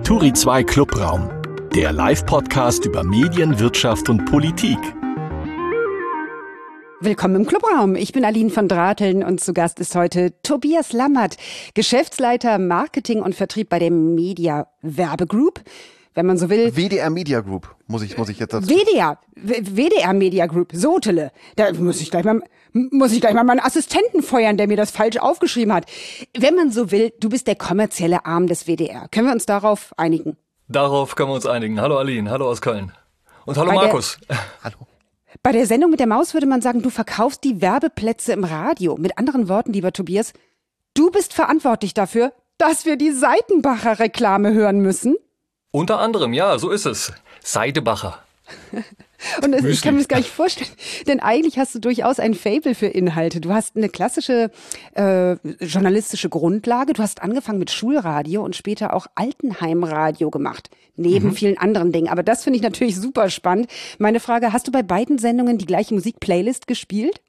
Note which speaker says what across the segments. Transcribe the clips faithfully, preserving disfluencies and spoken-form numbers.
Speaker 1: Turi zwei Clubraum, der Live-Podcast über Medien, Wirtschaft und Politik.
Speaker 2: Willkommen im Clubraum. Ich bin Aline von Drateln und zu Gast ist heute Tobias Lammert, Geschäftsleiter Marketing und Vertrieb bei der Media Werbegroup. Wenn man so will.
Speaker 3: W D R Media Group, muss ich, muss ich jetzt dazu.
Speaker 2: W D R, W D R Media Group, Sotele. Da muss ich gleich mal, muss ich gleich mal meinen Assistenten feuern, der mir das falsch aufgeschrieben hat. Wenn man so will, du bist der kommerzielle Arm des W D R. Können wir uns darauf einigen?
Speaker 4: Darauf können wir uns einigen. Hallo Aline, hallo aus Köln. Und hallo
Speaker 2: Bei
Speaker 4: Markus.
Speaker 3: Hallo.
Speaker 2: Bei der Sendung mit der Maus würde man sagen, du verkaufst die Werbeplätze im Radio. Mit anderen Worten, lieber Tobias, du bist verantwortlich dafür, dass wir die Seitenbacher Reklame hören müssen.
Speaker 4: Unter anderem, ja, so ist es. Seidebacher.
Speaker 2: Und es, ich kann mir das gar nicht vorstellen, denn eigentlich hast du durchaus ein Faible für Inhalte. Du hast eine klassische äh, journalistische Grundlage. Du hast angefangen mit Schulradio und später auch Altenheimradio gemacht, neben mhm. vielen anderen Dingen. Aber das finde ich natürlich super spannend. Meine Frage, hast du bei beiden Sendungen die gleiche Musikplaylist gespielt?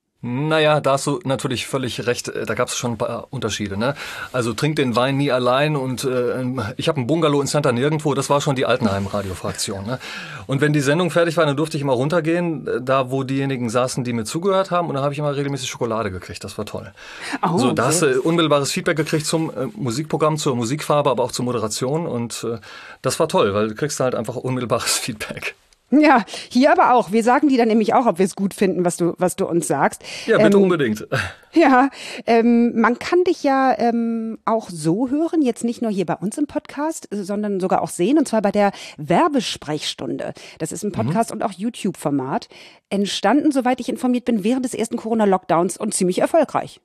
Speaker 4: Naja, da hast du natürlich völlig recht, da gab es schon ein paar Unterschiede. Ne? Also trink den Wein nie allein und äh, ich habe ein Bungalow in Santa Nirgendwo, das war schon die Altenheim-Radio-Fraktion. Ne? Und wenn die Sendung fertig war, dann durfte ich immer runtergehen, da wo diejenigen saßen, die mir zugehört haben, und dann habe ich immer regelmäßig Schokolade gekriegt, das war toll. Oh, so, da hast du unmittelbares Feedback gekriegt zum äh, Musikprogramm, zur Musikfarbe, aber auch zur Moderation, und äh, das war toll, weil du kriegst halt einfach unmittelbares Feedback.
Speaker 2: Ja, hier aber auch. Wir sagen dir dann nämlich auch, ob wir es gut finden, was du, was du uns sagst.
Speaker 4: Ja, bitte
Speaker 2: ähm,
Speaker 4: unbedingt.
Speaker 2: Ja, ähm, man kann dich ja ähm, auch so hören, jetzt nicht nur hier bei uns im Podcast, sondern sogar auch sehen, und zwar bei der Werbesprechstunde. Das ist ein Podcast mhm. und auch YouTube-Format. Entstanden, soweit ich informiert bin, während des ersten Corona-Lockdowns und ziemlich erfolgreich.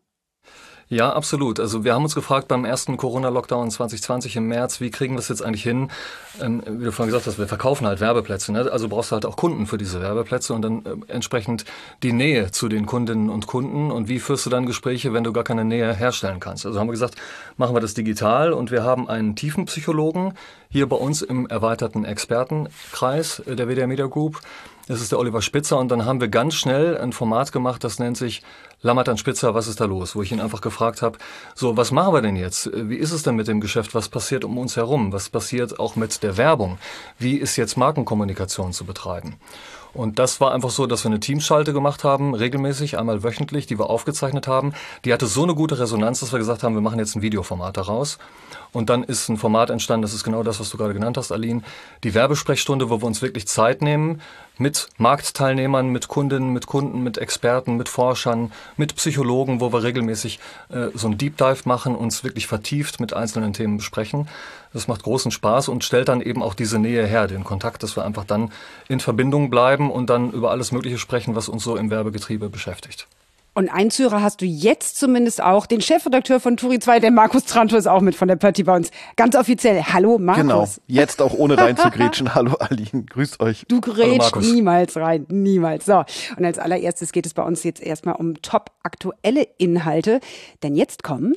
Speaker 4: Ja, absolut. Also wir haben uns gefragt beim ersten Corona-Lockdown zwanzig zwanzig im März, wie kriegen wir es jetzt eigentlich hin? Ähm, wie du vorhin gesagt hast, wir verkaufen halt Werbeplätze, ne? Also brauchst du halt auch Kunden für diese Werbeplätze und dann äh, entsprechend die Nähe zu den Kundinnen und Kunden. Und wie führst du dann Gespräche, wenn du gar keine Nähe herstellen kannst? Also haben wir gesagt, machen wir das digital, und wir haben einen Tiefenpsychologen hier bei uns im erweiterten Expertenkreis der W D R Media Group. Das ist der Oliver Spitzer, und dann haben wir ganz schnell ein Format gemacht, das nennt sich Lammert an Spitzer, was ist da los? Wo ich ihn einfach gefragt habe, so, was machen wir denn jetzt? Wie ist es denn mit dem Geschäft? Was passiert um uns herum? Was passiert auch mit der Werbung? Wie ist jetzt Markenkommunikation zu betreiben? Und das war einfach so, dass wir eine Teamschalte gemacht haben, regelmäßig, einmal wöchentlich, die wir aufgezeichnet haben. Die hatte so eine gute Resonanz, dass wir gesagt haben, wir machen jetzt ein Videoformat daraus. Und dann ist ein Format entstanden, das ist genau das, was du gerade genannt hast, Aline, die Werbesprechstunde, wo wir uns wirklich Zeit nehmen mit Marktteilnehmern, mit Kundinnen, mit Kunden, mit Experten, mit Forschern, mit Psychologen, wo wir regelmäßig äh, so ein Deep Dive machen, uns wirklich vertieft mit einzelnen Themen besprechen. Das macht großen Spaß und stellt dann eben auch diese Nähe her, den Kontakt, dass wir einfach dann in Verbindung bleiben und dann über alles Mögliche sprechen, was uns so im Werbegetriebe beschäftigt.
Speaker 2: Und einen Zuhörer hast du jetzt zumindest auch, den Chefredakteur von Turi zwei, der Markus Tranto ist auch mit von der Partie bei uns. Ganz offiziell. Hallo Markus.
Speaker 3: Genau, jetzt auch ohne reinzugrätschen. Hallo Aline, grüßt euch.
Speaker 2: Du grätschst niemals rein, niemals. So, und als allererstes geht es bei uns jetzt erstmal um top aktuelle Inhalte. Denn jetzt kommen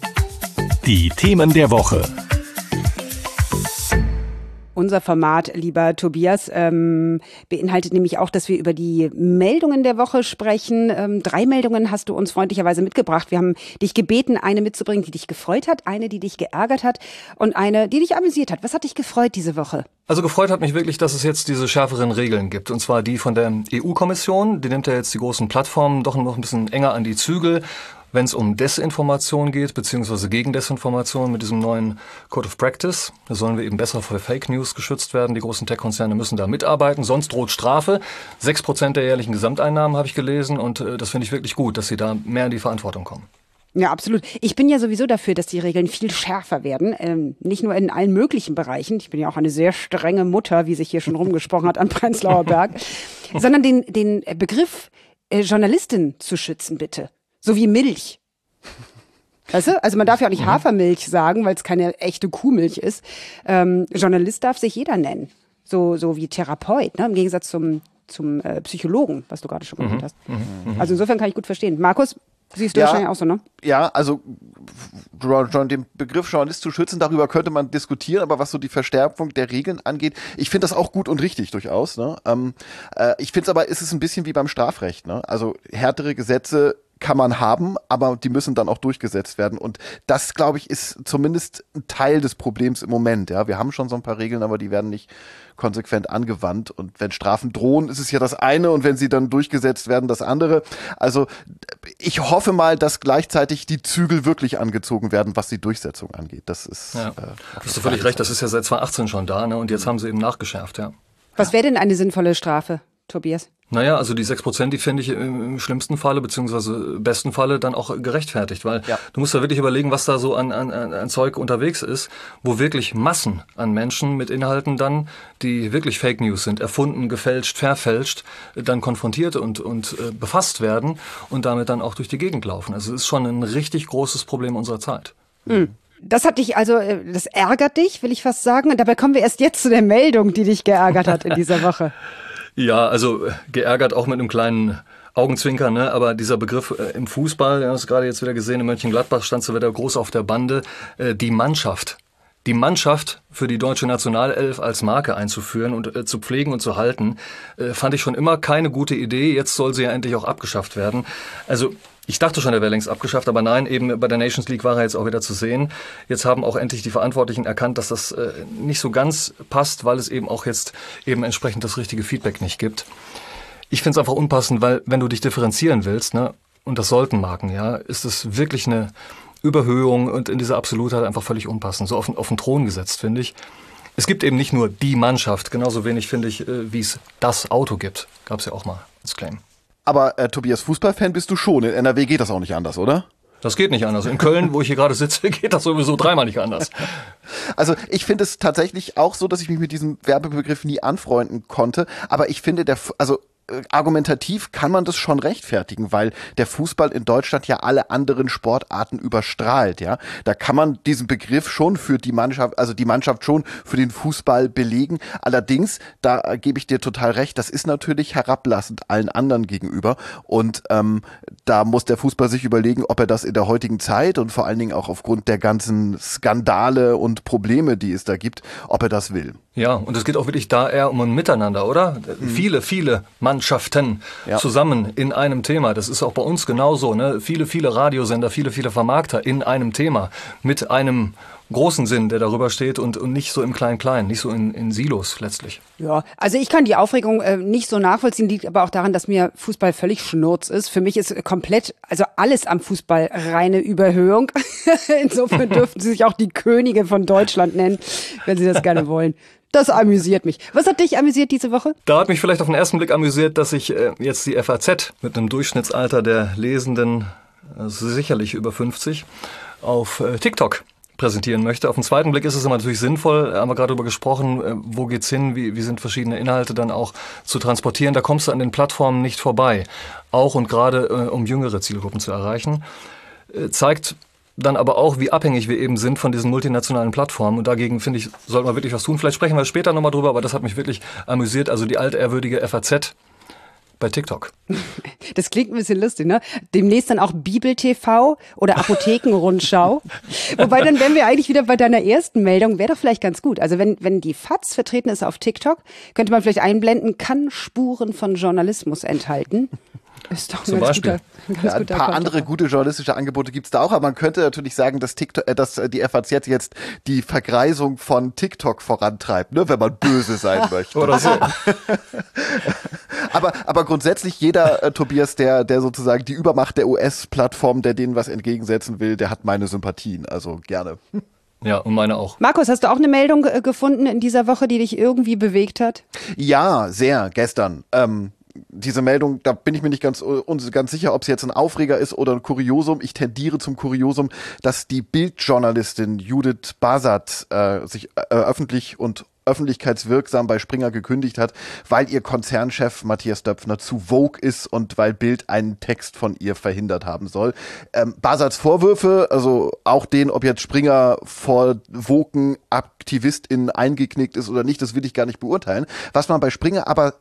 Speaker 1: die Themen der Woche.
Speaker 2: Unser Format, lieber Tobias, ähm, beinhaltet nämlich auch, dass wir über die Meldungen der Woche sprechen. Ähm, drei Meldungen hast du uns freundlicherweise mitgebracht. Wir haben dich gebeten, eine mitzubringen, die dich gefreut hat, eine, die dich geärgert hat und eine, die dich amüsiert hat. Was hat dich gefreut diese Woche?
Speaker 4: Also gefreut hat mich wirklich, dass es jetzt diese schärferen Regeln gibt. Und zwar die von der E U-Kommission. Die nimmt ja jetzt die großen Plattformen doch noch ein bisschen enger an die Zügel, wenn es um Desinformation geht, beziehungsweise gegen Desinformation mit diesem neuen Code of Practice. Da sollen wir eben besser vor Fake News geschützt werden. Die großen Tech-Konzerne müssen da mitarbeiten, sonst droht Strafe. Sechs Prozent der jährlichen Gesamteinnahmen habe ich gelesen, und äh, das finde ich wirklich gut, dass sie da mehr in die Verantwortung kommen.
Speaker 2: Ja, absolut. Ich bin ja sowieso dafür, dass die Regeln viel schärfer werden. Ähm, nicht nur in allen möglichen Bereichen. Ich bin ja auch eine sehr strenge Mutter, wie sich hier schon rumgesprochen hat an Prenzlauer Berg. Sondern den, den Begriff äh, Journalistin zu schützen, bitte. So wie Milch. Weißt du? Also man darf ja auch nicht Hafermilch sagen, weil es keine echte Kuhmilch ist. Ähm, Journalist darf sich jeder nennen. So, so wie Therapeut, ne? Im Gegensatz zum, zum äh, Psychologen, was du gerade schon genannt hast. Mhm. Also insofern kann ich gut verstehen. Markus, siehst du
Speaker 3: ja,
Speaker 2: wahrscheinlich auch so, ne?
Speaker 3: Ja, also den Begriff Journalist zu schützen, darüber könnte man diskutieren, aber was so die Verstärkung der Regeln angeht, ich finde das auch gut und richtig durchaus. Ne? Ähm, äh, ich finde es aber, ist es ein bisschen wie beim Strafrecht. Ne? Also härtere Gesetze kann man haben, aber die müssen dann auch durchgesetzt werden. Und das, glaube ich, ist zumindest ein Teil des Problems im Moment. Ja, wir haben schon so ein paar Regeln, aber die werden nicht konsequent angewandt. Und wenn Strafen drohen, ist es ja das eine, und wenn sie dann durchgesetzt werden, das andere. Also ich hoffe mal, dass gleichzeitig die Zügel wirklich angezogen werden, was die Durchsetzung angeht. Das ist.
Speaker 4: Ja.
Speaker 3: Äh,
Speaker 4: hast du völlig recht. Das ist ja seit zwanzig achtzehn schon da, ne? Und jetzt haben sie eben nachgeschärft, ja.
Speaker 2: Was wäre denn eine sinnvolle Strafe, Tobias?
Speaker 4: Naja, also die sechs Prozent, die finde ich im schlimmsten Falle, beziehungsweise besten Falle dann auch gerechtfertigt, weil ja. du musst da wirklich überlegen, was da so an, an, an Zeug unterwegs ist, wo wirklich Massen an Menschen mit Inhalten dann, die wirklich Fake News sind, erfunden, gefälscht, verfälscht, dann konfrontiert und, und äh, befasst werden und damit dann auch durch die Gegend laufen. Also es ist schon ein richtig großes Problem unserer Zeit.
Speaker 2: Mhm. Das hat dich also, das ärgert dich, will ich fast sagen. Und dabei kommen wir erst jetzt zu der Meldung, die dich geärgert hat in dieser Woche.
Speaker 4: Ja, also geärgert auch mit einem kleinen Augenzwinkern, ne? Aber dieser Begriff äh, im Fußball, wir haben es gerade jetzt wieder gesehen, in Mönchengladbach stand so wieder groß auf der Bande, äh, die Mannschaft. Die Mannschaft für die deutsche Nationalelf als Marke einzuführen und äh, zu pflegen und zu halten, äh, fand ich schon immer keine gute Idee. Jetzt soll sie ja endlich auch abgeschafft werden. Also ich dachte schon, er wäre längst abgeschafft, aber nein, eben bei der Nations League war er jetzt auch wieder zu sehen. Jetzt haben auch endlich die Verantwortlichen erkannt, dass das äh, nicht so ganz passt, weil es eben auch jetzt eben entsprechend das richtige Feedback nicht gibt. Ich finde es einfach unpassend, weil wenn du dich differenzieren willst, ne, und das sollten Marken, ja, ist es wirklich eine Überhöhung und in dieser Absolutheit einfach völlig unpassend. So auf, auf den Thron gesetzt, finde ich. Es gibt eben nicht nur die Mannschaft, genauso wenig, finde ich, äh, wie es das Auto gibt. Gab es ja auch mal als Claim.
Speaker 3: Aber äh, Tobias, Fußballfan bist du schon. In N R W geht das auch nicht anders, oder?
Speaker 4: Das geht nicht anders. In Köln, wo ich hier gerade sitze, geht das sowieso dreimal nicht anders.
Speaker 3: Also ich finde es tatsächlich auch so, dass ich mich mit diesem Werbebegriff nie anfreunden konnte. Aber ich finde, der, also argumentativ kann man das schon rechtfertigen, weil der Fußball in Deutschland ja alle anderen Sportarten überstrahlt, ja. Da kann man diesen Begriff schon für die Mannschaft, also die Mannschaft schon für den Fußball belegen. Allerdings, da gebe ich dir total recht, das ist natürlich herablassend allen anderen gegenüber, und ähm, da muss der Fußball sich überlegen, ob er das in der heutigen Zeit und vor allen Dingen auch aufgrund der ganzen Skandale und Probleme, die es da gibt, ob er das will.
Speaker 4: Ja, und es geht auch wirklich da eher um ein Miteinander, oder? Mhm. Viele, viele Mannschaften ja. zusammen in einem Thema. Das ist auch bei uns genauso, ne? Viele, viele Radiosender, viele, viele Vermarkter in einem Thema mit einem großen Sinn, der darüber steht, und, und nicht so im Klein-Klein, nicht so in, in Silos letztlich.
Speaker 2: Ja, also ich kann die Aufregung äh, nicht so nachvollziehen, liegt aber auch daran, dass mir Fußball völlig Schnurz ist. Für mich ist komplett, also alles am Fußball reine Überhöhung. Insofern dürften sie sich auch die Könige von Deutschland nennen, wenn sie das gerne wollen. Das amüsiert mich. Was hat dich amüsiert diese Woche?
Speaker 4: Da hat mich vielleicht auf den ersten Blick amüsiert, dass ich äh, jetzt die F A Z mit einem Durchschnittsalter der Lesenden, also sicherlich über fünfzig, auf äh, TikTok präsentieren möchte. Auf den zweiten Blick ist es immer natürlich sinnvoll, haben wir gerade darüber gesprochen, äh, wo geht's hin, wie, wie sind verschiedene Inhalte dann auch zu transportieren. Da kommst du an den Plattformen nicht vorbei. Auch und gerade äh, um jüngere Zielgruppen zu erreichen. Äh, zeigt dann aber auch, wie abhängig wir eben sind von diesen multinationalen Plattformen. Und dagegen, finde ich, sollten wir wirklich was tun. Vielleicht sprechen wir später nochmal drüber, aber das hat mich wirklich amüsiert. Also die altehrwürdige F A Z bei TikTok.
Speaker 2: Das klingt ein bisschen lustig, ne? Demnächst dann auch Bibel-T V oder Apothekenrundschau. Wobei, dann wären wir eigentlich wieder bei deiner ersten Meldung. Wäre doch vielleicht ganz gut. Also wenn, wenn die F A Z vertreten ist auf TikTok, könnte man vielleicht einblenden, kann Spuren von Journalismus enthalten. Ist doch ein
Speaker 4: Zum
Speaker 2: ganz
Speaker 4: Beispiel.
Speaker 2: guter, ganz
Speaker 3: Ja, ein
Speaker 2: guter
Speaker 3: paar
Speaker 2: Konto.
Speaker 3: andere gute journalistische Angebote gibt's da auch, aber man könnte natürlich sagen, dass TikTok, äh, dass die F A Z jetzt die Vergreisung von TikTok vorantreibt, ne, wenn man böse sein möchte.
Speaker 4: Oder so.
Speaker 3: aber, aber grundsätzlich jeder, äh, Tobias, der, der sozusagen die Übermacht der U S-Plattform, der denen was entgegensetzen will, der hat meine Sympathien, also gerne.
Speaker 4: Ja, und meine auch.
Speaker 2: Markus, hast du auch eine Meldung äh, gefunden in dieser Woche, die dich irgendwie bewegt hat?
Speaker 3: Ja, sehr, gestern. Ähm, Diese Meldung, da bin ich mir nicht ganz, ganz sicher, ob es jetzt ein Aufreger ist oder ein Kuriosum. Ich tendiere zum Kuriosum, dass die Bild-Journalistin Judith Basat äh, sich äh, öffentlich und öffentlichkeitswirksam bei Springer gekündigt hat, weil ihr Konzernchef Matthias Döpfner zu Vogue ist und weil Bild einen Text von ihr verhindert haben soll. Ähm, Basats Vorwürfe, also auch den, ob jetzt Springer vor Vogue-AktivistInnen eingeknickt ist oder nicht, das will ich gar nicht beurteilen. Was man bei Springer aber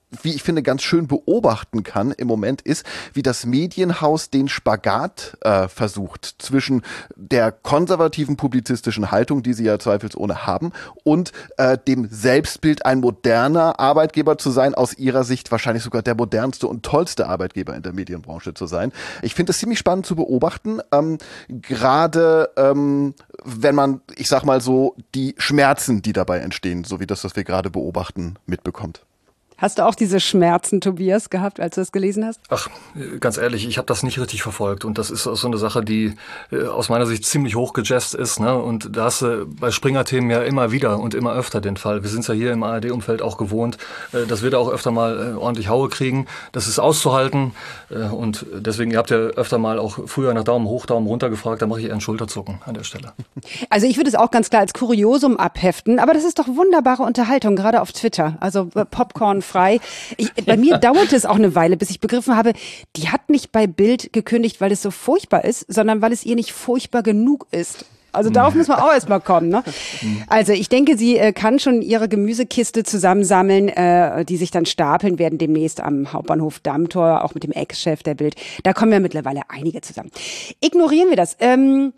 Speaker 3: wie ich finde, ganz schön beobachten kann im Moment ist, wie das Medienhaus den Spagat äh, versucht zwischen der konservativen publizistischen Haltung, die sie ja zweifelsohne haben, und äh, dem Selbstbild, ein moderner Arbeitgeber zu sein, aus ihrer Sicht wahrscheinlich sogar der modernste und tollste Arbeitgeber in der Medienbranche zu sein. Ich finde es ziemlich spannend zu beobachten, ähm, gerade ähm, wenn man, ich sag mal so, die Schmerzen, die dabei entstehen, so wie das, was wir gerade beobachten, mitbekommt.
Speaker 2: Hast du auch diese Schmerzen, Tobias, gehabt, als du das gelesen hast?
Speaker 4: Ach, ganz ehrlich, ich habe das nicht richtig verfolgt. Und das ist so eine Sache, die äh, aus meiner Sicht ziemlich hochgejazzt ist. Ne? Und da hast du bei Springer-Themen ja immer wieder und immer öfter den Fall. Wir sind ja hier im A R D-Umfeld auch gewohnt, äh, dass wir da auch öfter mal äh, ordentlich Haue kriegen. Das ist auszuhalten. Äh, und deswegen, ihr habt ja öfter mal auch früher nach Daumen hoch, Daumen runter gefragt. Da mache ich eher ein Schulterzucken an der Stelle.
Speaker 2: Also ich würde es auch ganz klar als Kuriosum abheften. Aber das ist doch wunderbare Unterhaltung, gerade auf Twitter. Also äh, Popcorn frei. Ich, bei mir dauerte es auch eine Weile, bis ich begriffen habe, die hat nicht bei Bild gekündigt, weil es so furchtbar ist, sondern weil es ihr nicht furchtbar genug ist. Also darauf muss man auch erstmal kommen. Ne? Also ich denke, sie äh, kann schon ihre Gemüsekiste zusammensammeln, äh, die sich dann stapeln werden demnächst am Hauptbahnhof Dammtor, auch mit dem Ex-Chef der Bild. Da kommen ja mittlerweile einige zusammen. Ignorieren wir das. Ähm,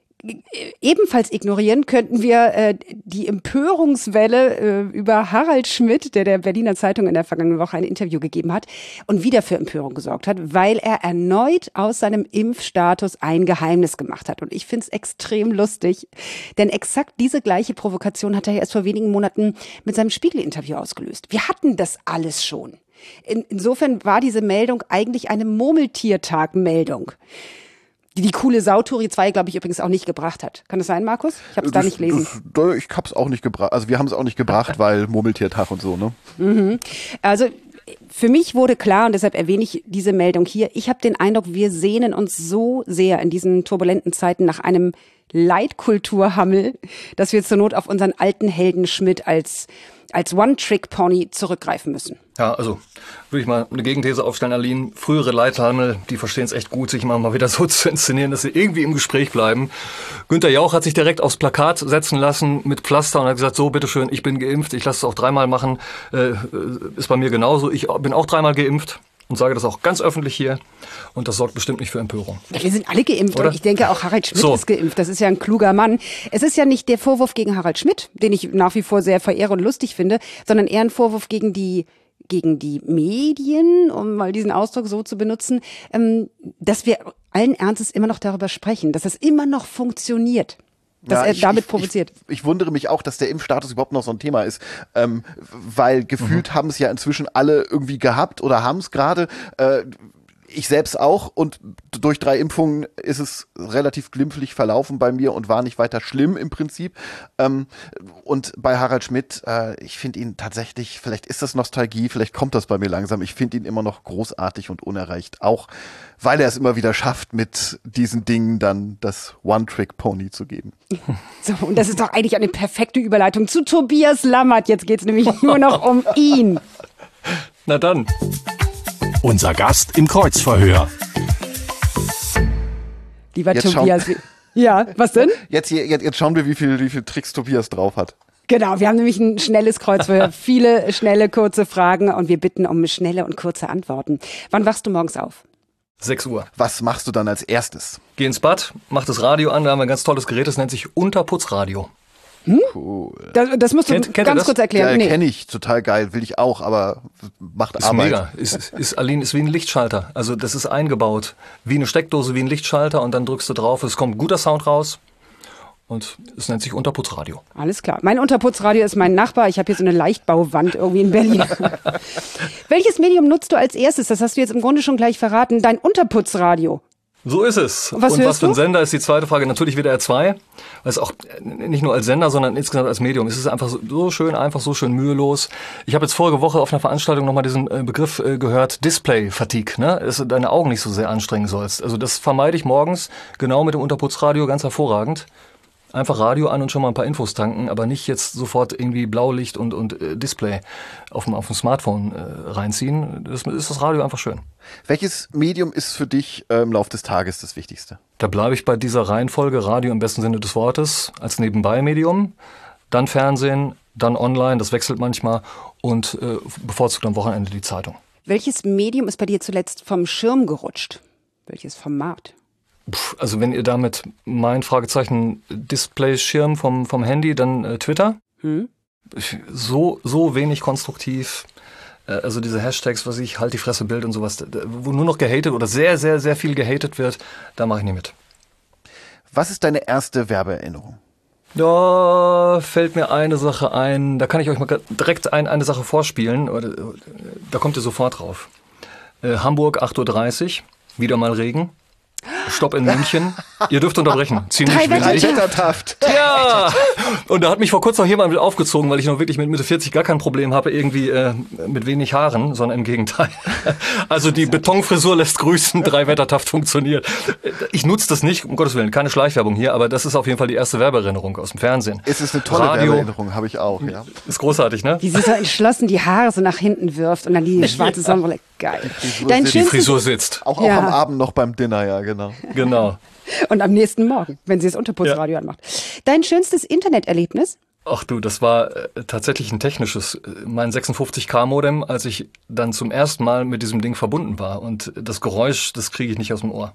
Speaker 2: Ebenfalls ignorieren könnten wir äh, die Empörungswelle äh, über Harald Schmidt, der der Berliner Zeitung in der vergangenen Woche ein Interview gegeben hat und wieder für Empörung gesorgt hat, weil er erneut aus seinem Impfstatus ein Geheimnis gemacht hat. Und ich finde es extrem lustig, denn exakt diese gleiche Provokation hat er erst vor wenigen Monaten mit seinem Spiegel-Interview ausgelöst. Wir hatten das alles schon. In, insofern war diese Meldung eigentlich eine Murmeltiertag-Meldung, die die coole Sauturi zwei, glaube ich, übrigens auch nicht gebracht hat. Kann das sein, Markus? Ich habe es da nicht lesen.
Speaker 3: Das, ich habe es auch nicht gebracht. Also wir haben es auch nicht gebracht, weil Murmeltiertag und so, ne?
Speaker 2: Mhm. Also für mich wurde klar, und deshalb erwähne ich diese Meldung hier, ich habe den Eindruck, wir sehnen uns so sehr in diesen turbulenten Zeiten nach einem Leitkulturhammel, dass wir zur Not auf unseren alten Helden Schmidt als als One-Trick-Pony zurückgreifen müssen.
Speaker 4: Ja, also würde ich mal eine Gegenthese aufstellen, Aline. Frühere Leithammel, die verstehen es echt gut, sich mal, mal wieder so zu inszenieren, dass sie irgendwie im Gespräch bleiben. Günter Jauch hat sich direkt aufs Plakat setzen lassen mit Pflaster und hat gesagt, so, bitteschön, ich bin geimpft, ich lasse es auch dreimal machen. Äh, ist bei mir genauso. Ich bin auch dreimal geimpft. Und sage das auch ganz öffentlich hier. Und das sorgt bestimmt nicht für Empörung.
Speaker 2: Wir sind alle geimpft.
Speaker 4: Oder?
Speaker 2: Und ich denke, auch Harald Schmidt
Speaker 4: so.
Speaker 2: ist geimpft. Das ist ja ein kluger Mann. Es ist ja nicht der Vorwurf gegen Harald Schmidt, den ich nach wie vor sehr verehre und lustig finde, sondern eher ein Vorwurf gegen die gegen die Medien, um mal diesen Ausdruck so zu benutzen, ähm, dass wir allen Ernstes immer noch darüber sprechen, dass es immer noch funktioniert. Dass
Speaker 3: ja,
Speaker 2: er
Speaker 3: ich,
Speaker 2: damit
Speaker 3: ich,
Speaker 2: provoziert.
Speaker 3: Ich, ich wundere mich auch, dass der Impfstatus überhaupt noch so ein Thema ist, ähm, weil gefühlt mhm. haben es ja inzwischen alle irgendwie gehabt oder haben es gerade. Äh, ich selbst auch, und durch drei Impfungen ist es relativ glimpflich verlaufen bei mir und war nicht weiter schlimm im Prinzip. Ähm, und bei Harald Schmidt, äh, ich finde ihn tatsächlich, vielleicht ist das Nostalgie, vielleicht kommt das bei mir langsam, ich finde ihn immer noch großartig und unerreicht, auch weil er es immer wieder schafft, mit diesen Dingen dann das One-Trick-Pony zu geben.
Speaker 2: So, und das ist doch eigentlich eine perfekte Überleitung zu Tobias Lammert. Jetzt geht es nämlich nur noch um ihn.
Speaker 4: Na dann.
Speaker 1: Unser Gast im Kreuzverhör.
Speaker 2: Lieber
Speaker 3: Jetzt
Speaker 2: Tobias. Ja, was denn?
Speaker 3: Jetzt, jetzt, jetzt schauen wir, wie viel, wie viel Tricks Tobias drauf hat.
Speaker 2: Genau, wir haben nämlich ein schnelles Kreuzverhör. Viele schnelle, kurze Fragen und wir bitten um schnelle und kurze Antworten. Wann wachst du morgens auf?
Speaker 4: sechs Uhr.
Speaker 3: Was machst du dann als erstes?
Speaker 4: Geh ins Bad, mach das Radio an, da haben wir ein ganz tolles Gerät, das nennt sich Unterputzradio.
Speaker 2: Hm?
Speaker 3: Cool.
Speaker 2: Das, das musst du
Speaker 4: Kennt- kennt ihr
Speaker 2: ganz
Speaker 4: das?
Speaker 2: kurz erklären.
Speaker 3: Ja,
Speaker 2: Nee.
Speaker 3: kenne ich, total geil, will ich auch, aber macht
Speaker 4: Ist
Speaker 3: Arbeit.
Speaker 4: mega. Ist, ist, Aline, ist wie ein Lichtschalter. Also das ist eingebaut. Wie eine Steckdose, wie ein Lichtschalter und dann drückst du drauf, es kommt ein guter Sound raus und es nennt sich Unterputzradio.
Speaker 2: Alles klar. Mein Unterputzradio ist mein Nachbar. Ich habe hier so eine Leichtbauwand irgendwie in Berlin. Welches Medium nutzt du als erstes? Das hast du jetzt im Grunde schon gleich verraten. Dein Unterputzradio.
Speaker 4: So ist es.
Speaker 2: Was
Speaker 4: und
Speaker 2: hörst
Speaker 4: was für ein
Speaker 2: du?
Speaker 4: Sender ist die zweite Frage? Natürlich W D R zwei. Weil es auch nicht nur als Sender, sondern insgesamt als Medium. Es ist einfach so, so schön, einfach so schön mühelos. Ich habe jetzt vorige Woche auf einer Veranstaltung nochmal diesen äh, Begriff äh, gehört, Display-Fatigue, ne? Dass du deine Augen nicht so sehr anstrengen sollst. Also das vermeide ich morgens genau mit dem Unterputzradio ganz hervorragend. Einfach Radio an und schon mal ein paar Infos tanken, aber nicht jetzt sofort irgendwie Blaulicht und, und äh, Display auf dem, auf dem Smartphone äh, reinziehen. Das ist das Radio einfach schön.
Speaker 3: Welches Medium ist für dich äh, im Laufe des Tages das Wichtigste?
Speaker 4: Da bleibe ich bei dieser Reihenfolge Radio im besten Sinne des Wortes als Nebenbei-Medium, dann Fernsehen, dann online, das wechselt manchmal und äh, bevorzugt am Wochenende die Zeitung.
Speaker 2: Welches Medium ist bei dir zuletzt vom Schirm gerutscht? Welches Format?
Speaker 4: Puh, also wenn ihr damit mein Fragezeichen Displayschirm vom, vom Handy, dann äh, Twitter. Hm? So, so wenig konstruktiv. Äh, also diese Hashtags, was ich, halt die Fresse Bild und sowas, wo nur noch gehatet oder sehr, sehr, sehr viel gehatet wird, da mache ich nicht mit.
Speaker 3: Was ist deine erste Werbeerinnerung?
Speaker 4: Da fällt mir eine Sache ein, da kann ich euch mal direkt ein, eine Sache vorspielen, da kommt ihr sofort drauf. Äh, Hamburg, acht Uhr dreißig, wieder mal Regen. Stopp in München. Ihr dürft unterbrechen. Ziemlich wenig. Ja! Und da hat mich vor kurzem noch jemand mit aufgezogen, weil ich noch wirklich mit Mitte vierzig gar kein Problem habe, irgendwie äh, mit wenig Haaren, sondern im Gegenteil. Also die Betonfrisur lässt grüßen, Drei-Wettertaft funktioniert. Ich nutze das nicht, um Gottes Willen, keine Schleichwerbung hier, aber das ist auf jeden Fall die erste Werbeerinnerung aus dem Fernsehen.
Speaker 3: Es ist eine tolle Radio, Werbeerinnerung, habe ich auch, ja.
Speaker 4: Ist großartig, ne?
Speaker 2: Wie sie so entschlossen die Haare so nach hinten wirft und dann die schwarze Sonnenbrille. Geil.
Speaker 3: Die
Speaker 2: Dein
Speaker 3: sitzt.
Speaker 4: Die Frisur sitzt.
Speaker 3: Auch, auch
Speaker 2: Ja.
Speaker 3: am Abend noch beim Dinner, ja, genau.
Speaker 4: Genau.
Speaker 2: Und am nächsten Morgen, wenn sie das Unterputzradio
Speaker 4: Ja.
Speaker 2: anmacht. Dein schönstes Interneterlebnis?
Speaker 4: Ach du, das war äh, tatsächlich ein technisches. Mein sechsundfünfzig K Modem, als ich dann zum ersten Mal mit diesem Ding verbunden war. Und das Geräusch, das kriege ich nicht aus dem Ohr.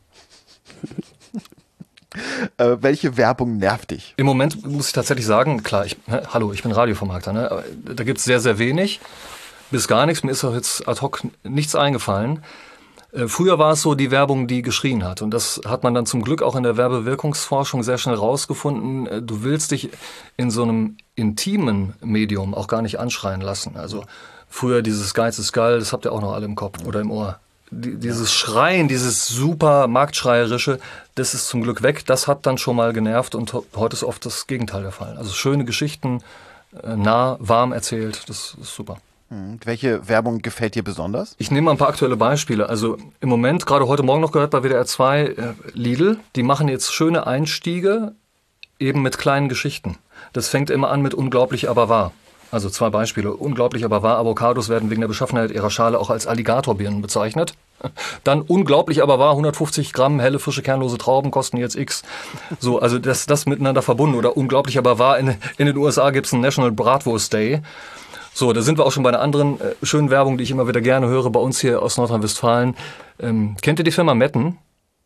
Speaker 3: Äh, welche Werbung nervt dich?
Speaker 4: Im Moment muss ich tatsächlich sagen, klar, ich, hä, hallo, ich bin Radiovermarkter, ne? Aber da gibt's sehr, sehr wenig, bis gar nichts. Mir ist auch jetzt ad hoc nichts eingefallen. Äh, früher war es so die Werbung, die geschrien hat. Und das hat man dann zum Glück auch in der Werbewirkungsforschung sehr schnell rausgefunden. Äh, du willst dich in so einem intimen Medium auch gar nicht anschreien lassen. Also früher dieses Geiz ist geil, das habt ihr auch noch alle im Kopf oder im Ohr. Die, dieses Schreien, dieses super Marktschreierische, das ist zum Glück weg. Das hat dann schon mal genervt und ho- heute ist oft das Gegenteil der Fall. Also schöne Geschichten, äh, nah, warm erzählt, das ist super.
Speaker 3: Hm. Welche Werbung gefällt dir besonders?
Speaker 4: Ich nehme mal ein paar aktuelle Beispiele. Also im Moment, gerade heute Morgen noch gehört bei W D R zwei, äh, Lidl, die machen jetzt schöne Einstiege eben mit kleinen Geschichten. Das fängt immer an mit unglaublich, aber wahr. Also zwei Beispiele. Unglaublich, aber wahr. Avocados werden wegen der Beschaffenheit ihrer Schale auch als Alligatorbirnen bezeichnet. Dann unglaublich, aber wahr. hundertfünfzig Gramm helle, frische, kernlose Trauben kosten jetzt X. So, also das, das miteinander verbunden. Oder unglaublich, aber wahr. In, in den U S A gibt es einen National Bratwurst Day. So, da sind wir auch schon bei einer anderen äh, schönen Werbung, die ich immer wieder gerne höre, bei uns hier aus Nordrhein-Westfalen. Ähm, kennt ihr die Firma Metten?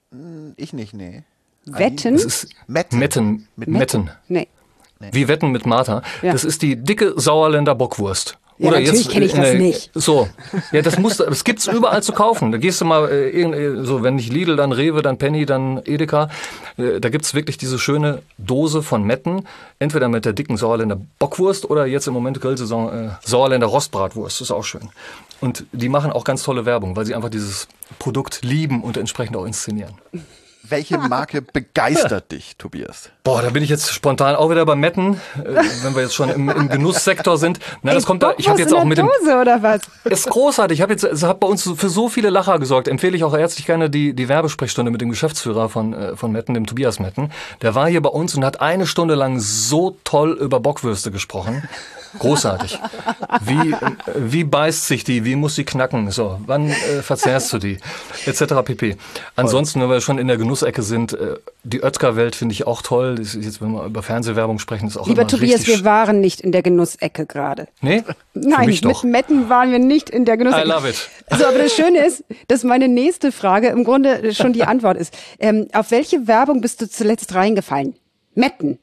Speaker 3: Ich nicht, nee.
Speaker 2: Wetten?
Speaker 4: Das ist
Speaker 3: Metten.
Speaker 4: Metten. Mit Metten.
Speaker 2: Nee.
Speaker 4: Wie Wetten mit Martha.
Speaker 2: Ja.
Speaker 4: Das ist die dicke Sauerländer Bockwurst.
Speaker 2: Ja, natürlich kenn ich
Speaker 4: in
Speaker 2: das
Speaker 4: der-
Speaker 2: nicht.
Speaker 4: So, ja, das muss, das gibt's überall zu kaufen. Da gehst du mal, äh, irgend- äh, so, wenn nicht Lidl, dann Rewe, dann Penny, dann Edeka. Äh, da gibt's wirklich diese schöne Dose von Metten. Entweder mit der dicken Sauerländer Bockwurst oder jetzt im Moment Grillsaison äh, Sauerländer Rostbratwurst. Das ist auch schön. Und die machen auch ganz tolle Werbung, weil sie einfach dieses Produkt lieben und entsprechend auch inszenieren.
Speaker 3: Welche Marke begeistert dich, Tobias?
Speaker 4: Boah, da bin ich jetzt spontan auch wieder bei Metten, äh, wenn wir jetzt schon im, im Genusssektor sind. Na, das kommt da. Ich habe jetzt auch mit dem.
Speaker 2: Dose oder was?
Speaker 4: Ist großartig. Ich habe jetzt, es hat bei uns für so viele Lacher gesorgt. Empfehle ich auch herzlich gerne die die Werbesprechstunde mit dem Geschäftsführer von äh, von Metten, dem Tobias Metten. Der war hier bei uns und hat eine Stunde lang so toll über Bockwürste gesprochen. Großartig. Wie äh, wie beißt sich die? Wie muss sie knacken? So, wann äh, verzehrst du die? Etc. pp. Ansonsten, wenn wir schon in der Genussecke sind, äh, die Oetker-Welt finde ich auch toll. Das ist jetzt, wenn wir über Fernsehwerbung sprechen, ist auch
Speaker 2: Lieber
Speaker 4: immer
Speaker 2: Tobias,
Speaker 4: richtig.
Speaker 2: wir waren nicht in der Genussecke gerade.
Speaker 4: Nee? Für
Speaker 2: Nein,
Speaker 4: mich
Speaker 2: mit
Speaker 4: doch.
Speaker 2: Metten waren wir nicht in der Genussecke.
Speaker 4: I love it.
Speaker 2: So, aber das Schöne ist, dass meine nächste Frage im Grunde schon die Antwort ist. Ähm, auf welche Werbung bist du zuletzt reingefallen? Metten.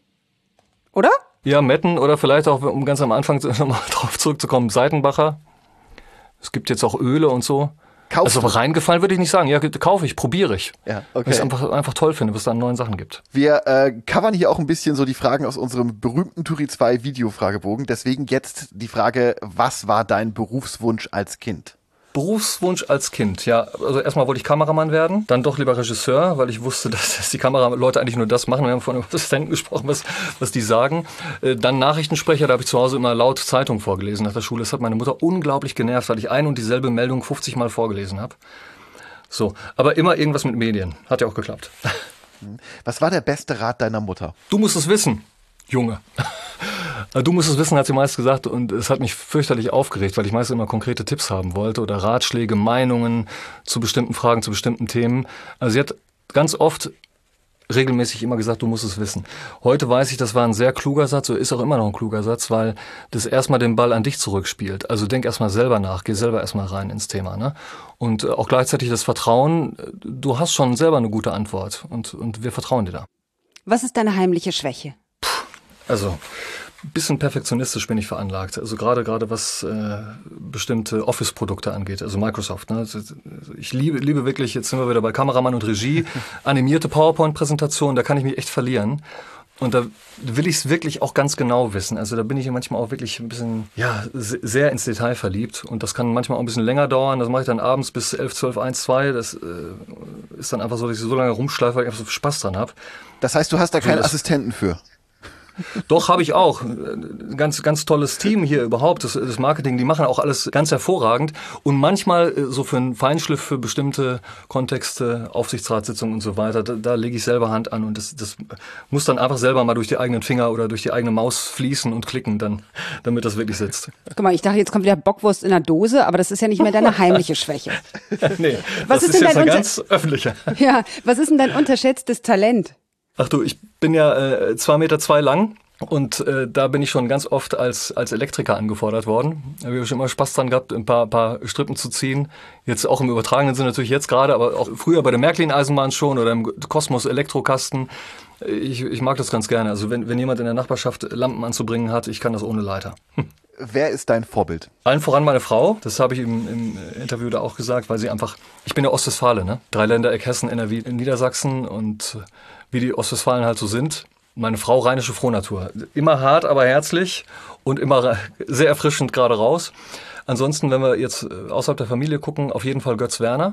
Speaker 2: Oder?
Speaker 4: Ja, Metten oder vielleicht auch, um ganz am Anfang nochmal drauf zurückzukommen, Seitenbacher. Es gibt jetzt auch Öle und so.
Speaker 3: Kaufst
Speaker 4: Also
Speaker 3: du?
Speaker 4: reingefallen würde ich nicht sagen. Ja, kaufe ich, probiere ich.
Speaker 3: Ja,
Speaker 4: Weil ich es
Speaker 3: okay.
Speaker 4: einfach, einfach toll finde, was es da an neuen Sachen gibt.
Speaker 3: Wir äh, covern hier auch ein bisschen so die Fragen aus unserem berühmten Turi zwei Videofragebogen. Deswegen jetzt die Frage, was war dein Berufswunsch als Kind?
Speaker 4: Berufswunsch als Kind, ja. Also erstmal wollte ich Kameramann werden, dann doch lieber Regisseur, weil ich wusste, dass, dass die Kameraleute eigentlich nur das machen. Wir haben von Assistenten gesprochen, was, was die sagen. Äh, dann Nachrichtensprecher, da habe ich zu Hause immer laut Zeitung vorgelesen nach der Schule. Das hat meine Mutter unglaublich genervt, weil ich ein und dieselbe Meldung fünfzig Mal vorgelesen habe. So, aber immer irgendwas mit Medien. Hat ja auch geklappt.
Speaker 3: Was war der beste Rat deiner Mutter?
Speaker 4: Du musst es wissen, Junge. Du musst es wissen, hat sie meist gesagt, und es hat mich fürchterlich aufgeregt, weil ich meist immer konkrete Tipps haben wollte oder Ratschläge, Meinungen zu bestimmten Fragen, zu bestimmten Themen. Also sie hat ganz oft regelmäßig immer gesagt, du musst es wissen. Heute weiß ich, das war ein sehr kluger Satz, so ist auch immer noch ein kluger Satz, weil das erstmal den Ball an dich zurückspielt. Also denk erstmal selber nach, geh selber erstmal rein ins Thema. Ne? Und äh, auch gleichzeitig das Vertrauen, du hast schon selber eine gute Antwort und, und wir vertrauen dir da.
Speaker 2: Was ist deine heimliche Schwäche?
Speaker 4: Puh, also... Ein bisschen perfektionistisch bin ich veranlagt. Also gerade gerade was äh, bestimmte Office-Produkte angeht, also Microsoft. Ne? Ich liebe, liebe wirklich, jetzt sind wir wieder bei Kameramann und Regie, animierte PowerPoint-Präsentationen, da kann ich mich echt verlieren. Und da will ich es wirklich auch ganz genau wissen. Also da bin ich manchmal auch wirklich ein bisschen, ja, sehr ins Detail verliebt. Und das kann manchmal auch ein bisschen länger dauern. Das mache ich dann abends bis elf, zwölf, eins, zwei. Das äh, ist dann einfach so, dass ich so lange rumschleife, weil ich einfach so Spaß dran habe.
Speaker 3: Das heißt, du hast da keinen Assistenten für?
Speaker 4: Doch, habe ich auch. Ganz, ganz tolles Team hier überhaupt. Das, das Marketing, die machen auch alles ganz hervorragend. Und manchmal so für einen Feinschliff für bestimmte Kontexte, Aufsichtsratssitzungen und so weiter, da, da lege ich selber Hand an. Und das, das muss dann einfach selber mal durch die eigenen Finger oder durch die eigene Maus fließen und klicken, dann, damit das wirklich sitzt.
Speaker 2: Guck mal, ich dachte, jetzt kommt wieder Bockwurst in der Dose, aber das ist ja nicht mehr deine heimliche Schwäche.
Speaker 4: Nee,
Speaker 2: was
Speaker 4: das
Speaker 2: ist,
Speaker 4: ist
Speaker 2: denn
Speaker 4: jetzt
Speaker 2: dein
Speaker 4: eine
Speaker 2: unter-
Speaker 4: ganz öffentliche.
Speaker 2: Ja, was ist denn dein unterschätztes Talent?
Speaker 4: Ach du, ich bin ja äh, zwei Meter zwei lang und äh, da bin ich schon ganz oft als als Elektriker angefordert worden. Da habe ich schon immer Spaß dran gehabt, ein paar paar Strippen zu ziehen. Jetzt auch im übertragenen Sinne natürlich jetzt gerade, aber auch früher bei der Märklin-Eisenbahn schon oder im Kosmos Elektrokasten. Ich, ich mag das ganz gerne. Also wenn wenn jemand in der Nachbarschaft Lampen anzubringen hat, ich kann das ohne Leiter.
Speaker 3: Wer ist dein Vorbild?
Speaker 4: Allen voran meine Frau, das habe ich im, im Interview da auch gesagt, weil sie einfach, ich bin ja Ostwestfale, ne? Dreiländereck Hessen, N R W, Niedersachsen und wie die Ostwestfalen halt so sind. Meine Frau rheinische Frohnatur. Immer hart, aber herzlich und immer sehr erfrischend gerade raus. Ansonsten, wenn wir jetzt außerhalb der Familie gucken, auf jeden Fall Götz Werner.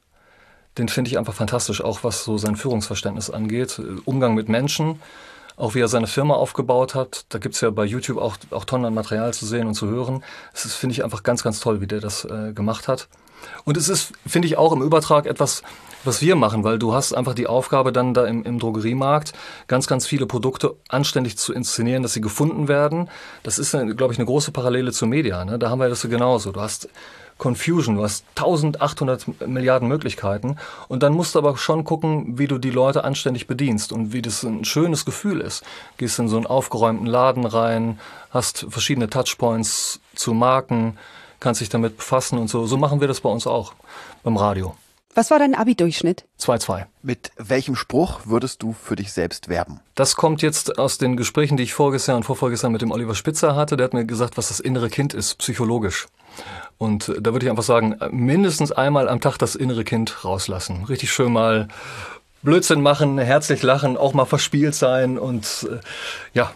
Speaker 4: Den finde ich einfach fantastisch, auch was so sein Führungsverständnis angeht. Umgang mit Menschen, auch wie er seine Firma aufgebaut hat. Da gibt's ja bei YouTube auch, auch Tonnen an Material zu sehen und zu hören. Das ist, finde ich, einfach ganz, ganz toll, wie der das äh, gemacht hat. Und es ist, finde ich, auch im Übertrag etwas, was wir machen, weil du hast einfach die Aufgabe dann da im, im Drogeriemarkt, ganz, ganz viele Produkte anständig zu inszenieren, dass sie gefunden werden. Das ist, glaube ich, eine große Parallele zu Media. Ne? Da haben wir das so genauso. Du hast Confusion, du hast eintausendachthundert Milliarden Möglichkeiten und dann musst du aber schon gucken, wie du die Leute anständig bedienst und wie das ein schönes Gefühl ist. Gehst in so einen aufgeräumten Laden rein, hast verschiedene Touchpoints zu Marken, kannst dich damit befassen und so. So machen wir das bei uns auch beim Radio.
Speaker 2: Was war dein Abi-Durchschnitt?
Speaker 4: zwei Komma zwei.
Speaker 3: Mit welchem Spruch würdest du für dich selbst werben?
Speaker 4: Das kommt jetzt aus den Gesprächen, die ich vorgestern und vorvorgestern mit dem Oliver Spitzer hatte. Der hat mir gesagt, was das innere Kind ist, psychologisch. Und da würde ich einfach sagen, mindestens einmal am Tag das innere Kind rauslassen. Richtig schön mal Blödsinn machen, herzlich lachen, auch mal verspielt sein und äh, ja,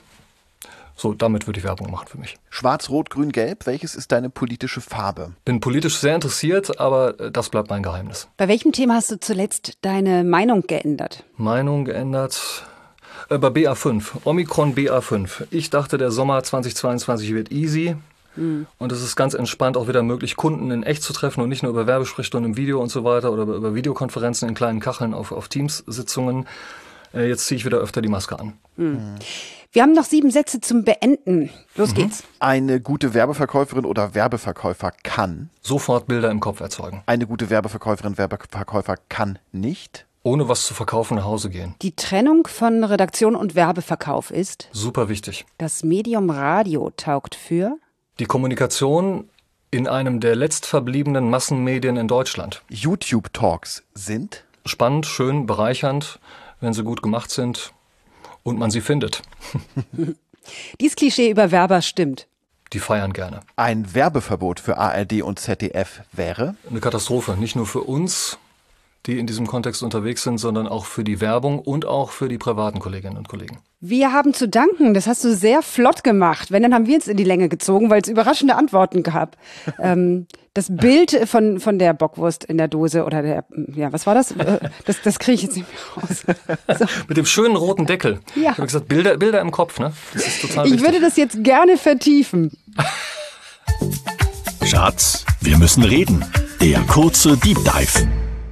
Speaker 4: so damit würde ich Werbung machen für mich.
Speaker 3: Schwarz, Rot, Grün, Gelb, welches ist deine politische Farbe?
Speaker 4: Bin politisch sehr interessiert, aber das bleibt mein Geheimnis.
Speaker 2: Bei welchem Thema hast du zuletzt deine Meinung geändert?
Speaker 4: Meinung geändert? Äh, bei B A fünf, Omikron B A fünf. Ich dachte, der Sommer zweitausendzweiundzwanzig wird easy. Und es ist ganz entspannt auch wieder möglich, Kunden in echt zu treffen und nicht nur über Werbesprechstunden im Video und so weiter oder über Videokonferenzen in kleinen Kacheln auf, auf Teams-Sitzungen. Äh, jetzt ziehe ich wieder öfter die Maske an.
Speaker 2: Mhm. Wir haben noch sieben Sätze zum Beenden. Los mhm. geht's.
Speaker 3: Eine gute Werbeverkäuferin oder Werbeverkäufer kann
Speaker 4: sofort Bilder im Kopf erzeugen.
Speaker 3: Eine gute Werbeverkäuferin, Werbeverkäufer kann nicht
Speaker 4: ohne was zu verkaufen nach Hause gehen.
Speaker 2: Die Trennung von Redaktion und Werbeverkauf ist
Speaker 4: super wichtig.
Speaker 2: Das Medium Radio taugt für
Speaker 4: die Kommunikation in einem der letztverbliebenen Massenmedien in Deutschland.
Speaker 3: YouTube-Talks sind
Speaker 4: spannend, schön, bereichernd, wenn sie gut gemacht sind und man sie findet.
Speaker 2: Dies Klischee über Werber stimmt.
Speaker 4: Die feiern gerne.
Speaker 3: Ein Werbeverbot für A R D und Z D F wäre
Speaker 4: eine Katastrophe, nicht nur für uns, die in diesem Kontext unterwegs sind, sondern auch für die Werbung und auch für die privaten Kolleginnen und Kollegen.
Speaker 2: Wir haben zu danken. Das hast du sehr flott gemacht. Wenn, dann haben wir es in die Länge gezogen, weil es überraschende Antworten gab. ähm, das Bild von, von der Bockwurst in der Dose oder der, ja, was war das? Das, das kriege ich jetzt nicht mehr raus. So.
Speaker 4: Mit dem schönen roten Deckel. Ja. Ich habe gesagt, Bilder, Bilder im Kopf, ne? Das ist total wichtig.
Speaker 2: Ich würde das jetzt gerne vertiefen.
Speaker 1: Schatz, wir müssen reden. Der kurze Deep Dive.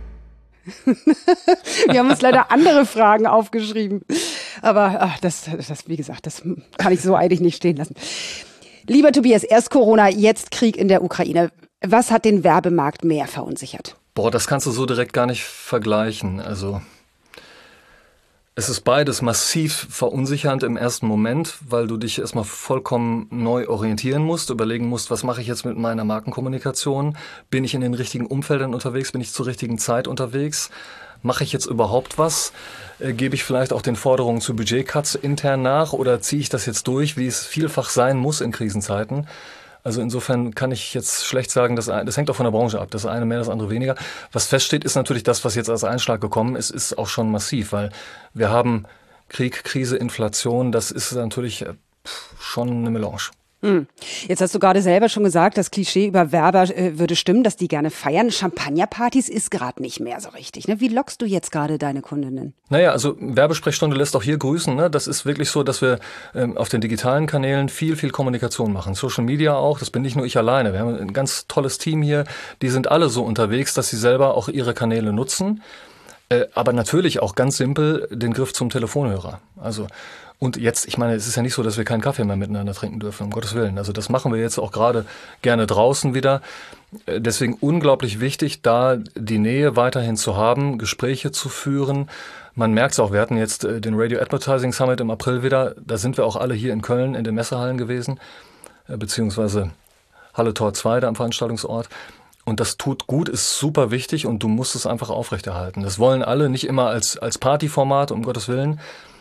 Speaker 2: Wir haben uns leider andere Fragen aufgeschrieben. Aber ach, das, das, wie gesagt, das kann ich so eilig nicht stehen lassen. Lieber Tobias, erst Corona, jetzt Krieg in der Ukraine. Was hat den Werbemarkt mehr verunsichert?
Speaker 4: Boah, das kannst du so direkt gar nicht vergleichen. Also Es ist beides massiv verunsichernd im ersten Moment, weil du dich erstmal vollkommen neu orientieren musst, überlegen musst, was mache ich jetzt mit meiner Markenkommunikation? Bin ich in den richtigen Umfeldern unterwegs? Bin ich zur richtigen Zeit unterwegs? Mache ich jetzt überhaupt was? Äh, gebe ich vielleicht auch den Forderungen zu Budgetcuts intern nach oder ziehe ich das jetzt durch, wie es vielfach sein muss in Krisenzeiten? Also insofern kann ich jetzt schlecht sagen, dass, das hängt auch von der Branche ab. Das eine mehr, das andere weniger. Was feststeht, ist natürlich das, was jetzt als Einschlag gekommen ist, ist auch schon massiv, weil wir haben Krieg, Krise, Inflation, das ist natürlich schon eine Melange.
Speaker 2: Jetzt hast du gerade selber schon gesagt, das Klischee über Werber äh, würde stimmen, dass die gerne feiern. Champagnerpartys ist gerade nicht mehr so richtig. Ne? Wie lockst du jetzt gerade deine Kundinnen?
Speaker 4: Naja, also Werbesprechstunde lässt auch hier grüßen. Ne? Das ist wirklich so, dass wir ähm, auf den digitalen Kanälen viel, viel Kommunikation machen. Social Media auch, das bin nicht nur ich alleine. Wir haben ein ganz tolles Team hier. Die sind alle so unterwegs, dass sie selber auch ihre Kanäle nutzen. Äh, aber natürlich auch ganz simpel den Griff zum Telefonhörer. Also und jetzt, ich meine, es ist ja nicht so, dass wir keinen Kaffee mehr miteinander trinken dürfen, um Gottes Willen. Also das machen wir jetzt auch gerade gerne draußen wieder. Deswegen unglaublich wichtig, da die Nähe weiterhin zu haben, Gespräche zu führen. Man merkt es auch, wir hatten jetzt den Radio Advertising Summit im April wieder. Da sind wir auch alle hier in Köln in den Messehallen gewesen, beziehungsweise Halle Tor zwei, da am Veranstaltungsort. Und das tut gut, ist super wichtig und du musst es einfach aufrechterhalten. Das wollen alle, nicht immer als, als Partyformat, um Gottes Willen.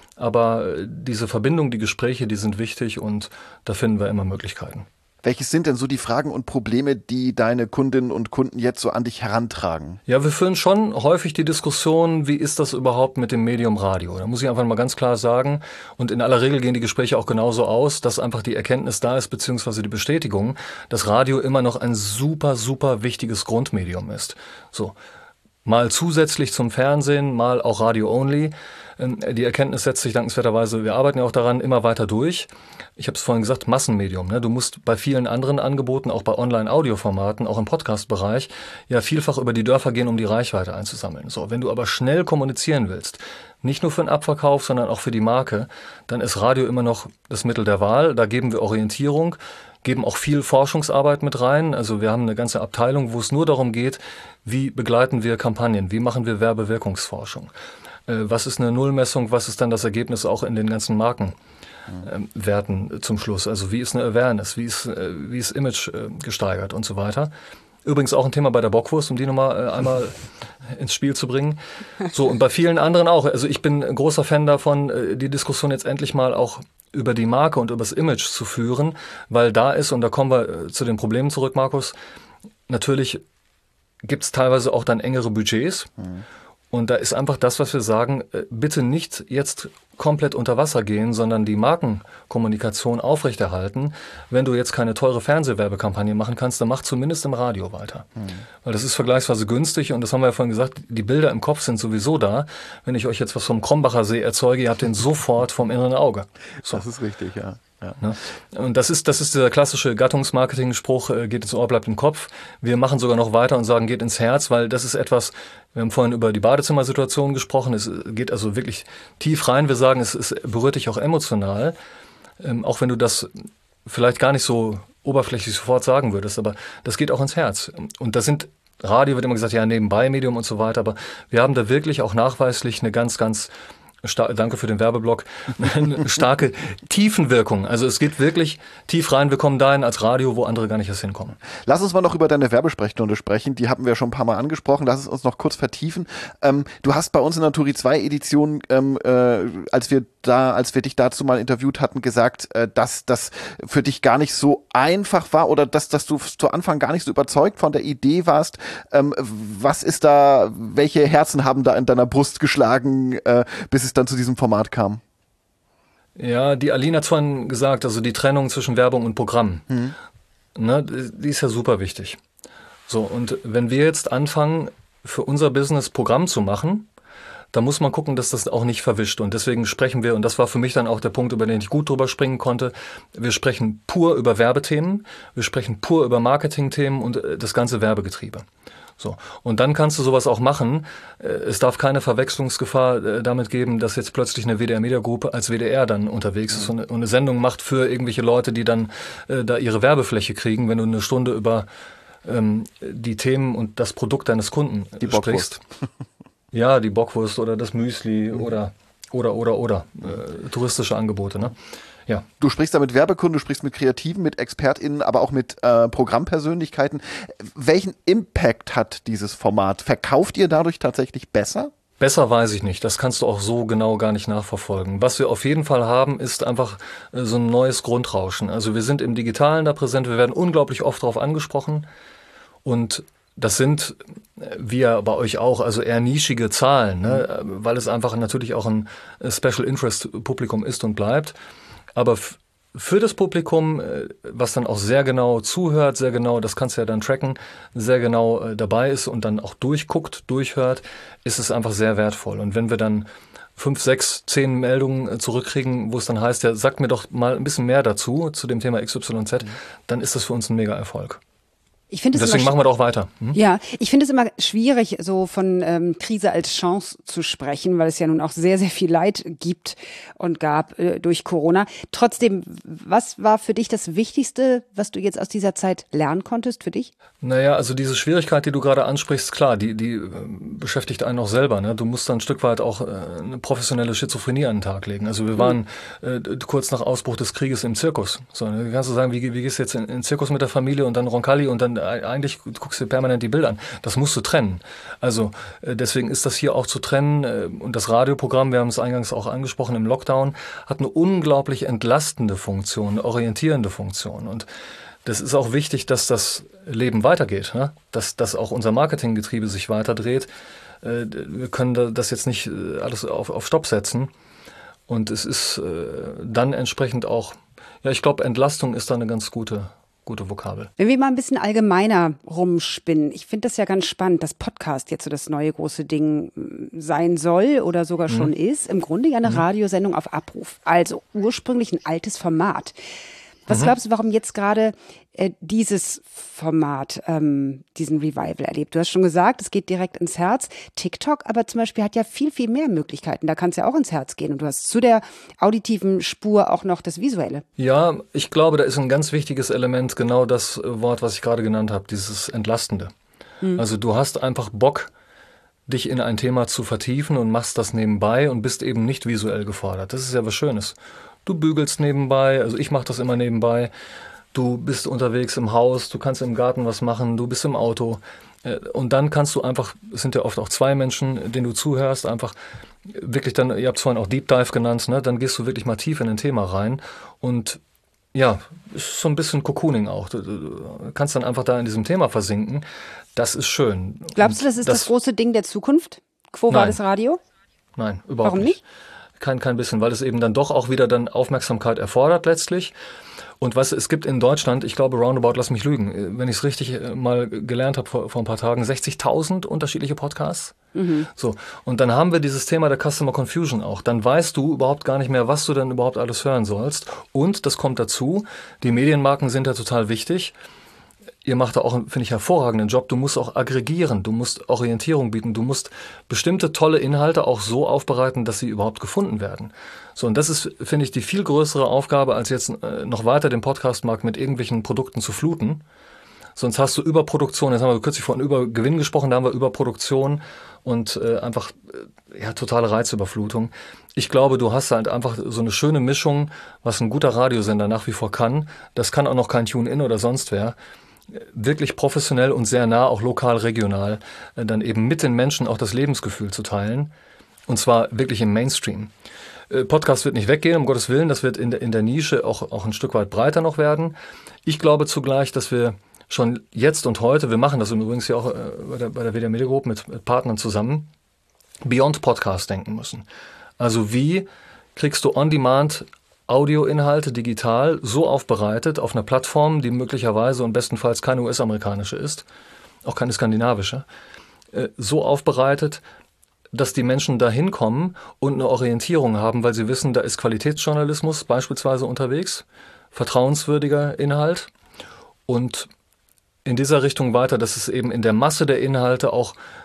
Speaker 4: Aber diese Verbindung, die Gespräche, die sind wichtig und da finden wir immer Möglichkeiten.
Speaker 3: Welches sind denn so die Fragen und Probleme, die deine Kundinnen und Kunden jetzt so an dich herantragen?
Speaker 4: Ja, wir führen schon häufig die Diskussion, wie ist das überhaupt mit dem Medium Radio? Da muss ich einfach mal ganz klar sagen, und in aller Regel gehen die Gespräche auch genauso aus, dass einfach die Erkenntnis da ist, beziehungsweise die Bestätigung, dass Radio immer noch ein super, super wichtiges Grundmedium ist. So. Mal zusätzlich zum Fernsehen, mal auch Radio-only. Die Erkenntnis setzt sich dankenswerterweise, wir arbeiten ja auch daran, immer weiter durch. Ich habe es vorhin gesagt, Massenmedium. Ne? Du musst bei vielen anderen Angeboten, auch bei Online-Audio-Formaten, auch im Podcast-Bereich, ja vielfach über die Dörfer gehen, um die Reichweite einzusammeln. So, wenn du aber schnell kommunizieren willst, nicht nur für den Abverkauf, sondern auch für die Marke, dann ist Radio immer noch das Mittel der Wahl. Da geben wir Orientierung, geben auch viel Forschungsarbeit mit rein. Also wir haben eine ganze Abteilung, wo es nur darum geht, wie begleiten wir Kampagnen, wie machen wir Werbewirkungsforschung. Was ist eine Nullmessung, was ist dann das Ergebnis auch in den ganzen Markenwerten zum Schluss? Also wie ist eine Awareness, wie ist, wie ist Image gesteigert und so weiter. Übrigens auch ein Thema bei der Bockwurst, um die nochmal einmal ins Spiel zu bringen. So, und bei vielen anderen auch. Also ich bin ein großer Fan davon, die Diskussion jetzt endlich mal auch über die Marke und über das Image zu führen, weil da ist, und da kommen wir zu den Problemen zurück, Markus, natürlich gibt es teilweise auch dann engere Budgets. Mhm. Und da ist einfach das, was wir sagen, bitte nicht jetzt komplett unter Wasser gehen, sondern die Markenkommunikation aufrechterhalten. Wenn du jetzt keine teure Fernsehwerbekampagne machen kannst, dann mach zumindest im Radio weiter. Mhm. Weil das ist vergleichsweise günstig und das haben wir ja vorhin gesagt, die Bilder im Kopf sind sowieso da. Wenn ich euch jetzt was vom Krombacher See erzeuge, ihr habt den sofort vom inneren Auge. So.
Speaker 3: Das ist richtig, ja. Ja.
Speaker 4: Und das ist, das ist dieser klassische Gattungsmarketing-Spruch, äh, geht ins Ohr, bleibt im Kopf. Wir machen sogar noch weiter und sagen, geht ins Herz, weil das ist etwas, wir haben vorhin über die Badezimmersituation gesprochen, es geht also wirklich tief rein. Wir sagen, es, es berührt dich auch emotional, ähm, auch wenn du das vielleicht gar nicht so oberflächlich sofort sagen würdest, aber das geht auch ins Herz. Und das sind, Radio wird immer gesagt, ja, nebenbei Medium und so weiter, aber wir haben da wirklich auch nachweislich eine ganz, ganz Star- danke für den Werbeblock, eine starke Tiefenwirkung. Also es geht wirklich tief rein. Wir kommen dahin als Radio, wo andere gar nicht erst hinkommen.
Speaker 3: Lass uns mal noch über deine Werbesprechstunde sprechen. Die haben wir schon ein paar Mal angesprochen. Lass es uns noch kurz vertiefen. Ähm, du hast bei uns in der Turi zwei Edition, ähm, äh, als wir da, als wir dich dazu mal interviewt hatten, gesagt, äh, dass das für dich gar nicht so einfach war oder dass, dass du zu Anfang gar nicht so überzeugt von der Idee warst. Ähm, was ist da, welche Herzen haben da in deiner Brust geschlagen, äh, bis es dann zu diesem Format kam?
Speaker 4: Ja, die Aline hat vorhin gesagt, also die Trennung zwischen Werbung und Programm, mhm. ne, die ist ja super wichtig. So, und wenn wir jetzt anfangen, für unser Business Programm zu machen, da muss man gucken, dass das auch nicht verwischt. Und deswegen sprechen wir, und das war für mich dann auch der Punkt, über den ich gut drüber springen konnte, wir sprechen pur über Werbethemen, wir sprechen pur über Marketingthemen und das ganze Werbegetriebe. So. Und dann kannst du sowas auch machen. Es darf keine Verwechslungsgefahr damit geben, dass jetzt plötzlich eine W D R-Media-Gruppe als W D R dann unterwegs ist und eine Sendung macht für irgendwelche Leute, die dann äh, da ihre Werbefläche kriegen, wenn du eine Stunde über ähm, die Themen und das Produkt deines Kunden
Speaker 3: die
Speaker 4: sprichst. Ja, die Bockwurst oder das Müsli mhm. oder Oder, oder, oder. Äh, touristische Angebote, ne? Ja.
Speaker 3: Du sprichst da mit Werbekunden, du sprichst mit Kreativen, mit ExpertInnen, aber auch mit äh, Programmpersönlichkeiten. Welchen Impact hat dieses Format? Verkauft ihr dadurch tatsächlich besser?
Speaker 4: Besser weiß ich nicht. Das kannst du auch so genau gar nicht nachverfolgen. Was wir auf jeden Fall haben, ist einfach äh, so ein neues Grundrauschen. Also wir sind im Digitalen da präsent. Wir werden unglaublich oft darauf angesprochen. Und das sind, wie ja bei euch auch, also eher nischige Zahlen, ne? Weil es einfach natürlich auch ein Special Interest Publikum ist und bleibt. Aber f- für das Publikum, was dann auch sehr genau zuhört, sehr genau, das kannst du ja dann tracken, sehr genau äh, dabei ist und dann auch durchguckt, durchhört, ist es einfach sehr wertvoll. Und wenn wir dann fünf, sechs, zehn Meldungen zurückkriegen, wo es dann heißt, ja, sagt mir doch mal ein bisschen mehr dazu, zu dem Thema X Y Z, dann ist das für uns ein Mega-Erfolg.
Speaker 2: Ich finde es
Speaker 4: Deswegen
Speaker 2: immer
Speaker 4: machen wir doch weiter. Hm?
Speaker 2: Ja, ich finde es immer schwierig, so von ähm, Krise als Chance zu sprechen, weil es ja nun auch sehr, sehr viel Leid gibt und gab äh, durch Corona. Trotzdem, was war für dich das Wichtigste, was du jetzt aus dieser Zeit lernen konntest für dich?
Speaker 4: Naja, also diese Schwierigkeit, die du gerade ansprichst, klar, die, die äh, beschäftigt einen auch selber. Ne? Du musst dann ein Stück weit auch äh, eine professionelle Schizophrenie an den Tag legen. Also wir waren äh, kurz nach Ausbruch des Krieges im Zirkus. So, ne? Kannst du sagen, wie, wie gehst du jetzt in, in den Zirkus mit der Familie und dann Roncalli und dann eigentlich guckst du dir permanent die Bilder an. Das musst du trennen. Also äh, deswegen ist das hier auch zu trennen. Äh, und das Radioprogramm, wir haben es eingangs auch angesprochen, im Lockdown, hat eine unglaublich entlastende Funktion, eine orientierende Funktion. Und das ist auch wichtig, dass das Leben weitergeht, ne? dass, dass auch unser Marketinggetriebe sich weiterdreht. Äh, wir können das jetzt nicht äh, alles auf, auf Stopp setzen. Und es ist äh, dann entsprechend auch, ja, ich glaube, Entlastung ist da eine ganz gute Gute Vokabel.
Speaker 2: Wenn wir mal ein bisschen allgemeiner rumspinnen, ich finde das ja ganz spannend, dass Podcast jetzt so das neue große Ding sein soll oder sogar mhm. schon ist. Im Grunde ja eine mhm. Radiosendung auf Abruf. Also ursprünglich ein altes Format. Was mhm. glaubst du, warum jetzt gerade äh, dieses Format, ähm, diesen Revival erlebt? Du hast schon gesagt, es geht direkt ins Herz. TikTok aber zum Beispiel hat ja viel, viel mehr Möglichkeiten. Da kann es ja auch ins Herz gehen. Und du hast zu der auditiven Spur auch noch das Visuelle.
Speaker 4: Ja, ich glaube, da ist ein ganz wichtiges Element genau das Wort, was ich gerade genannt habe, dieses Entlastende. Mhm. Also du hast einfach Bock, dich in ein Thema zu vertiefen und machst das nebenbei und bist eben nicht visuell gefordert. Das ist ja was Schönes. Du bügelst nebenbei, also ich mache das immer nebenbei. Du bist unterwegs im Haus, du kannst im Garten was machen, du bist im Auto. Und dann kannst du einfach, es sind ja oft auch zwei Menschen, denen du zuhörst, einfach wirklich dann, ihr habt es vorhin auch Deep Dive genannt, ne? Dann gehst du wirklich mal tief in ein Thema rein. Und ja, ist so ein bisschen Cocooning auch. Du, du kannst dann einfach da in diesem Thema versinken. Das ist schön.
Speaker 2: Glaubst du, das ist das, das große Ding der Zukunft? Quo Vadis Radio?
Speaker 4: Nein, überhaupt
Speaker 2: Warum
Speaker 4: nicht.
Speaker 2: nicht?
Speaker 4: Kein, kein bisschen, weil es eben dann doch auch wieder dann Aufmerksamkeit erfordert letztlich. Und was es gibt in Deutschland, ich glaube roundabout, lass mich lügen, wenn ich es richtig mal gelernt habe vor, vor ein paar Tagen, sechzigtausend unterschiedliche Podcasts. Mhm. So, und dann haben wir dieses Thema der Customer Confusion auch. Dann weißt du überhaupt gar nicht mehr, was du denn überhaupt alles hören sollst. Und das kommt dazu, die Medienmarken sind ja total wichtig. Ihr macht da auch, finde ich, hervorragenden Job. Du musst auch aggregieren, du musst Orientierung bieten, du musst bestimmte tolle Inhalte auch so aufbereiten, dass sie überhaupt gefunden werden. So, und das ist, finde ich, die viel größere Aufgabe, als jetzt äh, noch weiter den Podcastmarkt mit irgendwelchen Produkten zu fluten. Sonst hast du Überproduktion, jetzt haben wir kürzlich vorhin über Gewinn gesprochen, da haben wir Überproduktion und äh, einfach äh, ja, totale Reizüberflutung. Ich glaube, du hast halt einfach so eine schöne Mischung, was ein guter Radiosender nach wie vor kann. Das kann auch noch kein Tune-In oder sonst wer. Wirklich professionell und sehr nah, auch lokal, regional, äh, dann eben mit den Menschen auch das Lebensgefühl zu teilen. Und zwar wirklich im Mainstream. Äh, Podcast wird nicht weggehen, um Gottes Willen. Das wird in der, in der Nische auch, auch ein Stück weit breiter noch werden. Ich glaube zugleich, dass wir schon jetzt und heute, wir machen das übrigens ja auch äh, bei der, bei der W D R Media Group mit, mit Partnern zusammen, Beyond Podcast denken müssen. Also wie kriegst du on-demand Audioinhalte digital so aufbereitet auf einer Plattform, die möglicherweise und bestenfalls keine U S-amerikanische ist, auch keine skandinavische, äh, so aufbereitet, dass die Menschen da hinkommen und eine Orientierung haben, weil sie wissen, da ist Qualitätsjournalismus beispielsweise unterwegs, vertrauenswürdiger Inhalt und in dieser Richtung weiter, dass es eben in der Masse der Inhalte auch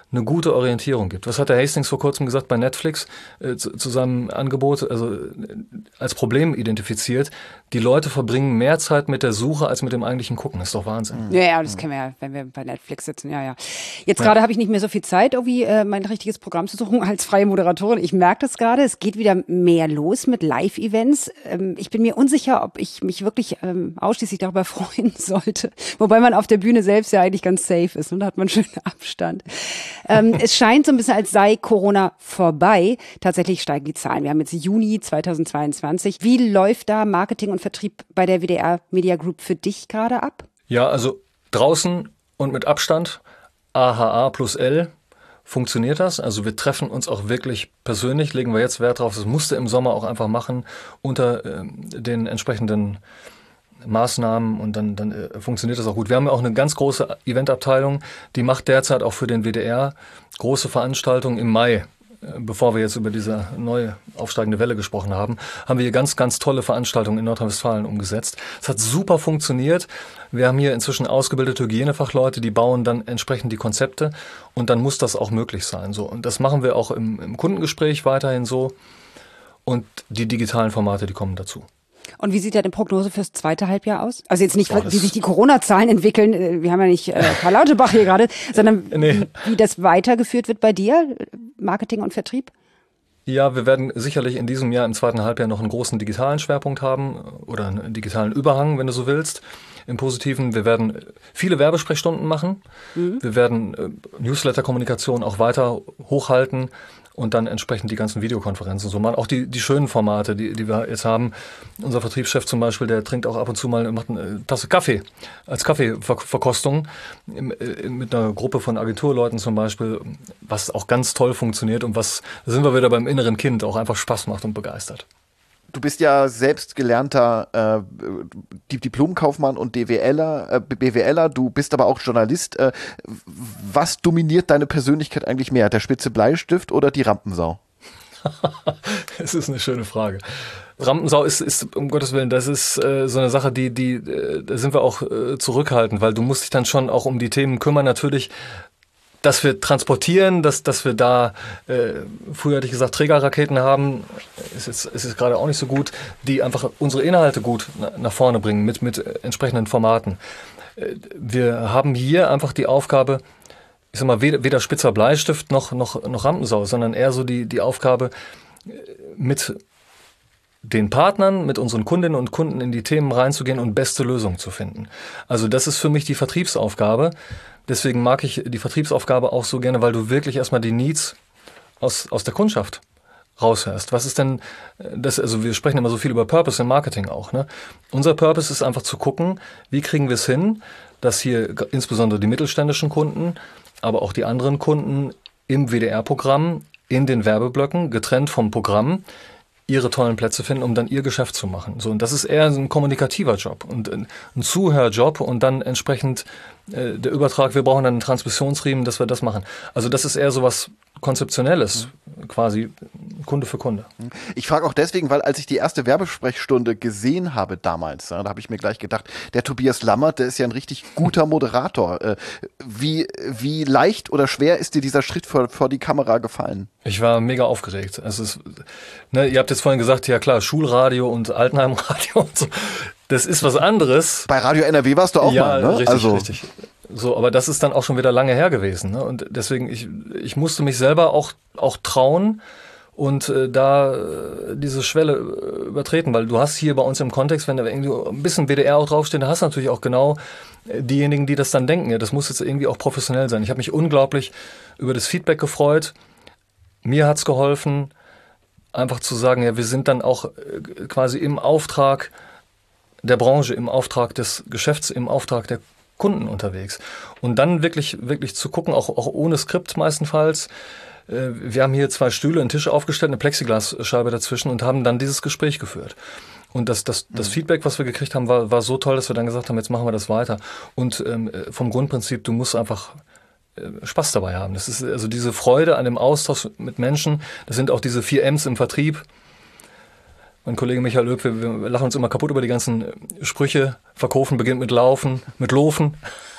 Speaker 4: eine gute Orientierung gibt. Was hat der Hastings vor kurzem gesagt bei Netflix äh, zu, zu seinem Angebot, also äh, als Problem identifiziert, die Leute verbringen mehr Zeit mit der Suche als mit dem eigentlichen Gucken. Das ist doch Wahnsinn.
Speaker 2: Ja, ja, das kennen wir ja, wenn wir bei Netflix sitzen. Ja, ja. Jetzt gerade ja. habe ich nicht mehr so viel Zeit, irgendwie äh, mein richtiges Programm zu suchen als freie Moderatorin. Ich merke das gerade, es geht wieder mehr los mit Live-Events. Ähm, ich bin mir unsicher, ob ich mich wirklich ähm, ausschließlich darüber freuen sollte. Wobei man auf der Bühne selbst ja eigentlich ganz safe ist und da hat man schönen Abstand. Ähm, es scheint so ein bisschen, als sei Corona vorbei. Tatsächlich steigen die Zahlen. Wir haben jetzt Juni zweitausendzweiundzwanzig. Wie läuft da Marketing und Vertrieb bei der W D R Media Group für dich gerade ab?
Speaker 4: Ja, also draußen und mit Abstand, A H A plus L, funktioniert das. Also wir treffen uns auch wirklich persönlich, legen wir jetzt Wert drauf. Das musste im Sommer auch einfach machen unter äh, den entsprechenden Maßnahmen und dann, dann äh, funktioniert das auch gut. Wir haben ja auch eine ganz große Eventabteilung, die macht derzeit auch für den W D R große Veranstaltungen im Mai. Bevor wir jetzt über diese neue aufsteigende Welle gesprochen haben, haben wir hier ganz, ganz tolle Veranstaltungen in Nordrhein-Westfalen umgesetzt. Es hat super funktioniert. Wir haben hier inzwischen ausgebildete Hygienefachleute, die bauen dann entsprechend die Konzepte und dann muss das auch möglich sein. So. Und das machen wir auch im, im Kundengespräch weiterhin so und die digitalen Formate, die kommen dazu.
Speaker 2: Und wie sieht da die Prognose fürs zweite Halbjahr aus? Also jetzt nicht, oh, wie sich die Corona-Zahlen entwickeln, wir haben ja nicht äh, Karl Lauterbach hier gerade, sondern nee. wie, wie das weitergeführt wird bei dir, Marketing und Vertrieb?
Speaker 4: Ja, wir werden sicherlich in diesem Jahr im zweiten Halbjahr noch einen großen digitalen Schwerpunkt haben oder einen digitalen Überhang, wenn du so willst. Im Positiven, wir werden viele Werbesprechstunden machen, mhm. wir werden äh, Newsletter-Kommunikation auch weiter hochhalten und dann entsprechend die ganzen Videokonferenzen so machen. Auch die, die schönen Formate, die, die wir jetzt haben. Unser Vertriebschef zum Beispiel, der trinkt auch ab und zu mal, macht eine Tasse Kaffee als Kaffeeverkostung mit einer Gruppe von Agenturleuten zum Beispiel, was auch ganz toll funktioniert und was, da sind wir wieder beim inneren Kind, auch einfach Spaß macht und begeistert.
Speaker 3: Du bist ja selbst gelernter äh, Diplomkaufmann und DWLer, äh, BWLer, du bist aber auch Journalist. Äh, was dominiert deine Persönlichkeit eigentlich mehr, der spitze Bleistift oder die Rampensau?
Speaker 4: Das ist eine schöne Frage. Rampensau ist, ist um Gottes Willen, das ist äh, so eine Sache, die, die, äh, da sind wir auch äh, zurückhaltend, weil du musst dich dann schon auch um die Themen kümmern, natürlich. Dass wir transportieren, dass, dass wir da, äh, früher hätte ich gesagt, Trägerraketen haben, ist jetzt, ist jetzt gerade auch nicht so gut, die einfach unsere Inhalte gut nach vorne bringen mit, mit entsprechenden Formaten. Äh, wir haben hier einfach die Aufgabe, ich sag mal, weder, weder spitzer Bleistift noch, noch, noch Rampensau, sondern eher so die, die Aufgabe, mit den Partnern, mit unseren Kundinnen und Kunden in die Themen reinzugehen und beste Lösungen zu finden. Also das ist für mich die Vertriebsaufgabe. Deswegen mag ich die Vertriebsaufgabe auch so gerne, weil du wirklich erstmal die Needs aus, aus der Kundschaft raushörst. Was ist denn das? Also wir sprechen immer so viel über Purpose im Marketing auch, ne? Unser Purpose ist einfach zu gucken, wie kriegen wir es hin, dass hier insbesondere die mittelständischen Kunden, aber auch die anderen Kunden im W D R-Programm, in den Werbeblöcken, getrennt vom Programm, ihre tollen Plätze finden, um dann ihr Geschäft zu machen. So, und das ist eher ein kommunikativer Job und ein Zuhörjob und dann entsprechend äh, der Übertrag, wir brauchen dann einen Transmissionsriemen, dass wir das machen. Also das ist eher so was Konzeptionelles, mhm. quasi Kunde für Kunde.
Speaker 3: Ich frage auch deswegen, weil als ich die erste Werbesprechstunde gesehen habe damals, ja, da habe ich mir gleich gedacht, der Tobias Lammert, der ist ja ein richtig guter Moderator. Äh, wie, wie leicht oder schwer ist dir dieser Schritt vor, vor die Kamera gefallen?
Speaker 4: Ich war mega aufgeregt. Also es, ne, ihr habt jetzt vorhin gesagt, ja klar, Schulradio und Altenheimradio und so. Das ist was anderes.
Speaker 3: Bei Radio N R W warst du auch
Speaker 4: ja,
Speaker 3: mal, ne?
Speaker 4: Richtig,
Speaker 3: also.
Speaker 4: richtig. So, aber das ist dann auch schon wieder lange her gewesen. Ne? Und deswegen, ich, ich musste mich selber auch, auch trauen und äh, da äh, diese Schwelle äh, übertreten, weil du hast hier bei uns im Kontext, wenn da irgendwie ein bisschen W D R auch draufsteht, da hast du natürlich auch genau äh, diejenigen, die das dann denken. Ja, das muss jetzt irgendwie auch professionell sein. Ich habe mich unglaublich über das Feedback gefreut. Mir hat's geholfen, einfach zu sagen, ja, wir sind dann auch äh, quasi im Auftrag der Branche, im Auftrag des Geschäfts, im Auftrag der Kunden unterwegs. Und dann wirklich, wirklich zu gucken, auch, auch ohne Skript meistenfalls. Wir haben hier zwei Stühle, einen Tisch aufgestellt, eine Plexiglasscheibe dazwischen und haben dann dieses Gespräch geführt. Und das, das, das mhm. Feedback, was wir gekriegt haben, war, war so toll, dass wir dann gesagt haben, jetzt machen wir das weiter. Und ähm, vom Grundprinzip, du musst einfach äh, Spaß dabei haben. Das ist also diese Freude an dem Austausch mit Menschen. Das sind auch diese vier M's im Vertrieb. Mein Kollege Michael Löb, wir, wir lachen uns immer kaputt über die ganzen Sprüche. Verkaufen beginnt mit Laufen, mit Lofen.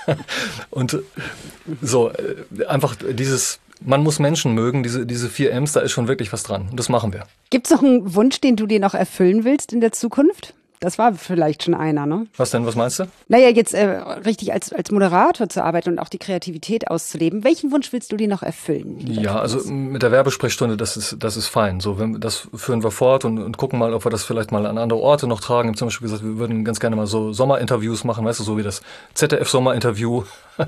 Speaker 4: Und so, einfach dieses, man muss Menschen mögen, diese, diese vier M's, da ist schon wirklich was dran. Und das machen wir.
Speaker 2: Gibt es noch einen Wunsch, den du dir noch erfüllen willst in der Zukunft? Das war vielleicht schon einer, ne?
Speaker 4: Was denn, was meinst du?
Speaker 2: Naja, jetzt äh, richtig als, als Moderator zu arbeiten und auch die Kreativität auszuleben. Welchen Wunsch willst du dir noch erfüllen?
Speaker 4: Ja, also mit der Werbesprechstunde, das ist, das ist fein. So, wenn, das führen wir fort und, und gucken mal, ob wir das vielleicht mal an andere Orte noch tragen. Wir haben zum Beispiel gesagt, wir würden ganz gerne mal so Sommerinterviews machen, weißt du, so wie das Z D F-Sommerinterview.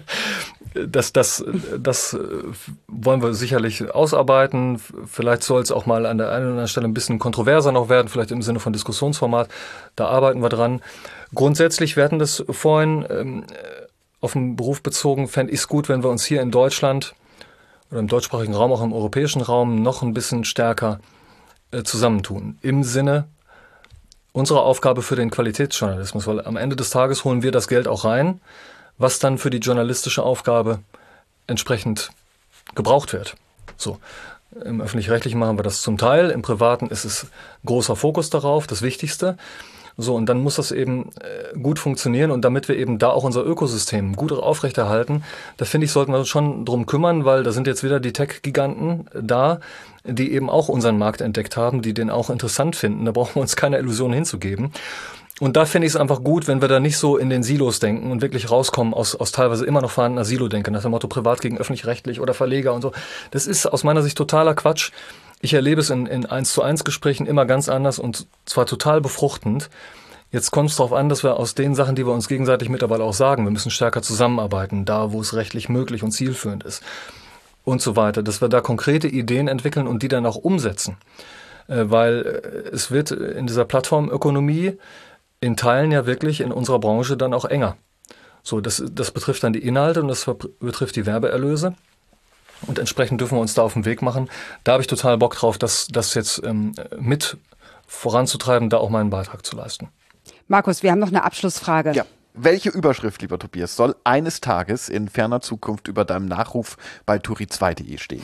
Speaker 4: Das, das, das wollen wir sicherlich ausarbeiten. Vielleicht soll es auch mal an der einen oder anderen Stelle ein bisschen kontroverser noch werden, vielleicht im Sinne von Diskussionsformat. Da arbeiten wir dran. Grundsätzlich, wir hatten das vorhin ähm, auf den Beruf bezogen, fände ich es gut, wenn wir uns hier in Deutschland oder im deutschsprachigen Raum, auch im europäischen Raum, noch ein bisschen stärker äh, zusammentun. Im Sinne unserer Aufgabe für den Qualitätsjournalismus, weil am Ende des Tages holen wir das Geld auch rein, was dann für die journalistische Aufgabe entsprechend gebraucht wird. So, im Öffentlich-Rechtlichen machen wir das zum Teil, im Privaten ist es großer Fokus darauf, das Wichtigste. So, und dann muss das eben äh, gut funktionieren und damit wir eben da auch unser Ökosystem gut aufrechterhalten, da finde ich, sollten wir uns schon drum kümmern, weil da sind jetzt wieder die Tech-Giganten da, die eben auch unseren Markt entdeckt haben, die den auch interessant finden. Da brauchen wir uns keine Illusionen hinzugeben. Und da finde ich es einfach gut, wenn wir da nicht so in den Silos denken und wirklich rauskommen aus, aus teilweise immer noch vorhandener Silo-Denke, nach dem Motto privat gegen öffentlich-rechtlich oder Verleger und so. Das ist aus meiner Sicht totaler Quatsch. Ich erlebe es in, in eins zu eins Gesprächen immer ganz anders und zwar total befruchtend. Jetzt kommt es darauf an, dass wir aus den Sachen, die wir uns gegenseitig mittlerweile auch sagen, wir müssen stärker zusammenarbeiten, da wo es rechtlich möglich und zielführend ist und so weiter, dass wir da konkrete Ideen entwickeln und die dann auch umsetzen. Äh, weil äh, es wird in dieser Plattformökonomie in Teilen ja wirklich in unserer Branche dann auch enger. So, das, das betrifft dann die Inhalte und das betrifft die Werbeerlöse. Und entsprechend dürfen wir uns da auf den Weg machen. Da habe ich total Bock drauf, das, das jetzt ähm, mit voranzutreiben, da auch meinen Beitrag zu leisten.
Speaker 2: Markus, wir haben noch eine Abschlussfrage.
Speaker 3: Ja. Welche Überschrift, lieber Tobias, soll eines Tages in ferner Zukunft über deinem Nachruf bei turi zwei punkt de stehen?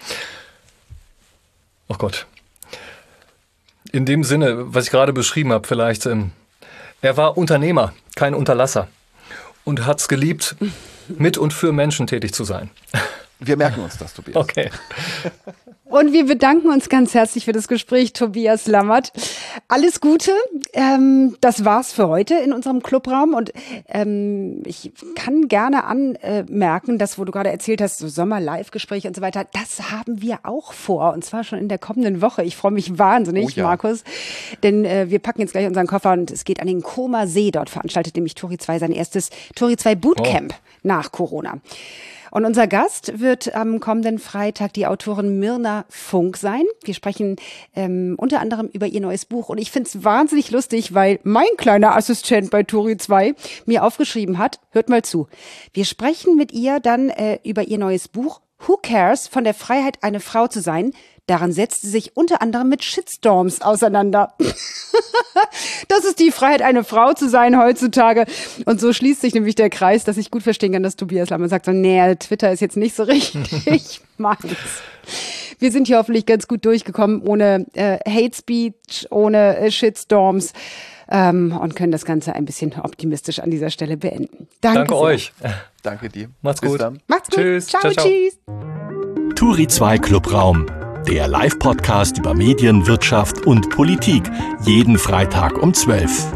Speaker 4: Oh Gott. In dem Sinne, was ich gerade beschrieben habe, vielleicht... Ähm, Er war Unternehmer, kein Unterlasser und hat es geliebt, mit und für Menschen tätig zu sein.
Speaker 3: Wir merken uns das, Tobias.
Speaker 4: Okay.
Speaker 2: Und wir bedanken uns ganz herzlich für das Gespräch, Tobias Lammert. Alles Gute. Ähm, das war's für heute in unserem Clubraum. Und ähm, ich kann gerne anmerken, dass, wo du gerade erzählt hast, so Sommer-Live-Gespräche und so weiter, das haben wir auch vor. Und zwar schon in der kommenden Woche. Ich freue mich wahnsinnig, oh ja. Markus. Denn äh, wir packen jetzt gleich unseren Koffer und es geht an den Koma See. Dort veranstaltet nämlich turi zwei sein erstes turi zwei Bootcamp oh. nach Corona. Und unser Gast wird am kommenden Freitag die Autorin Mirna Funk sein. Wir sprechen ähm, unter anderem über ihr neues Buch. Und ich finde es wahnsinnig lustig, weil mein kleiner Assistent bei turi zwei mir aufgeschrieben hat, hört mal zu, wir sprechen mit ihr dann äh, über ihr neues Buch Who Cares? Von der Freiheit, eine Frau zu sein. Daran setzt sie sich unter anderem mit Shitstorms auseinander. Das ist die Freiheit, eine Frau zu sein heutzutage. Und so schließt sich nämlich der Kreis, dass ich gut verstehen kann, dass Tobias Lammert sagt, so, nee, Twitter ist jetzt nicht so richtig meins. Wir sind hier hoffentlich ganz gut durchgekommen, ohne äh, Hate Speech, ohne äh, Shitstorms. Ähm, und können das Ganze ein bisschen optimistisch an dieser Stelle beenden. Danke,
Speaker 4: Danke euch.
Speaker 3: Danke dir.
Speaker 4: Macht's
Speaker 3: Bis
Speaker 4: gut.
Speaker 3: Dann.
Speaker 2: Macht's gut.
Speaker 4: Tschüss.
Speaker 2: Ciao,
Speaker 4: ciao, ciao.
Speaker 2: tschüss.
Speaker 1: turi zwei Clubraum, der Live-Podcast über Medien, Wirtschaft und Politik. Jeden Freitag um zwölf.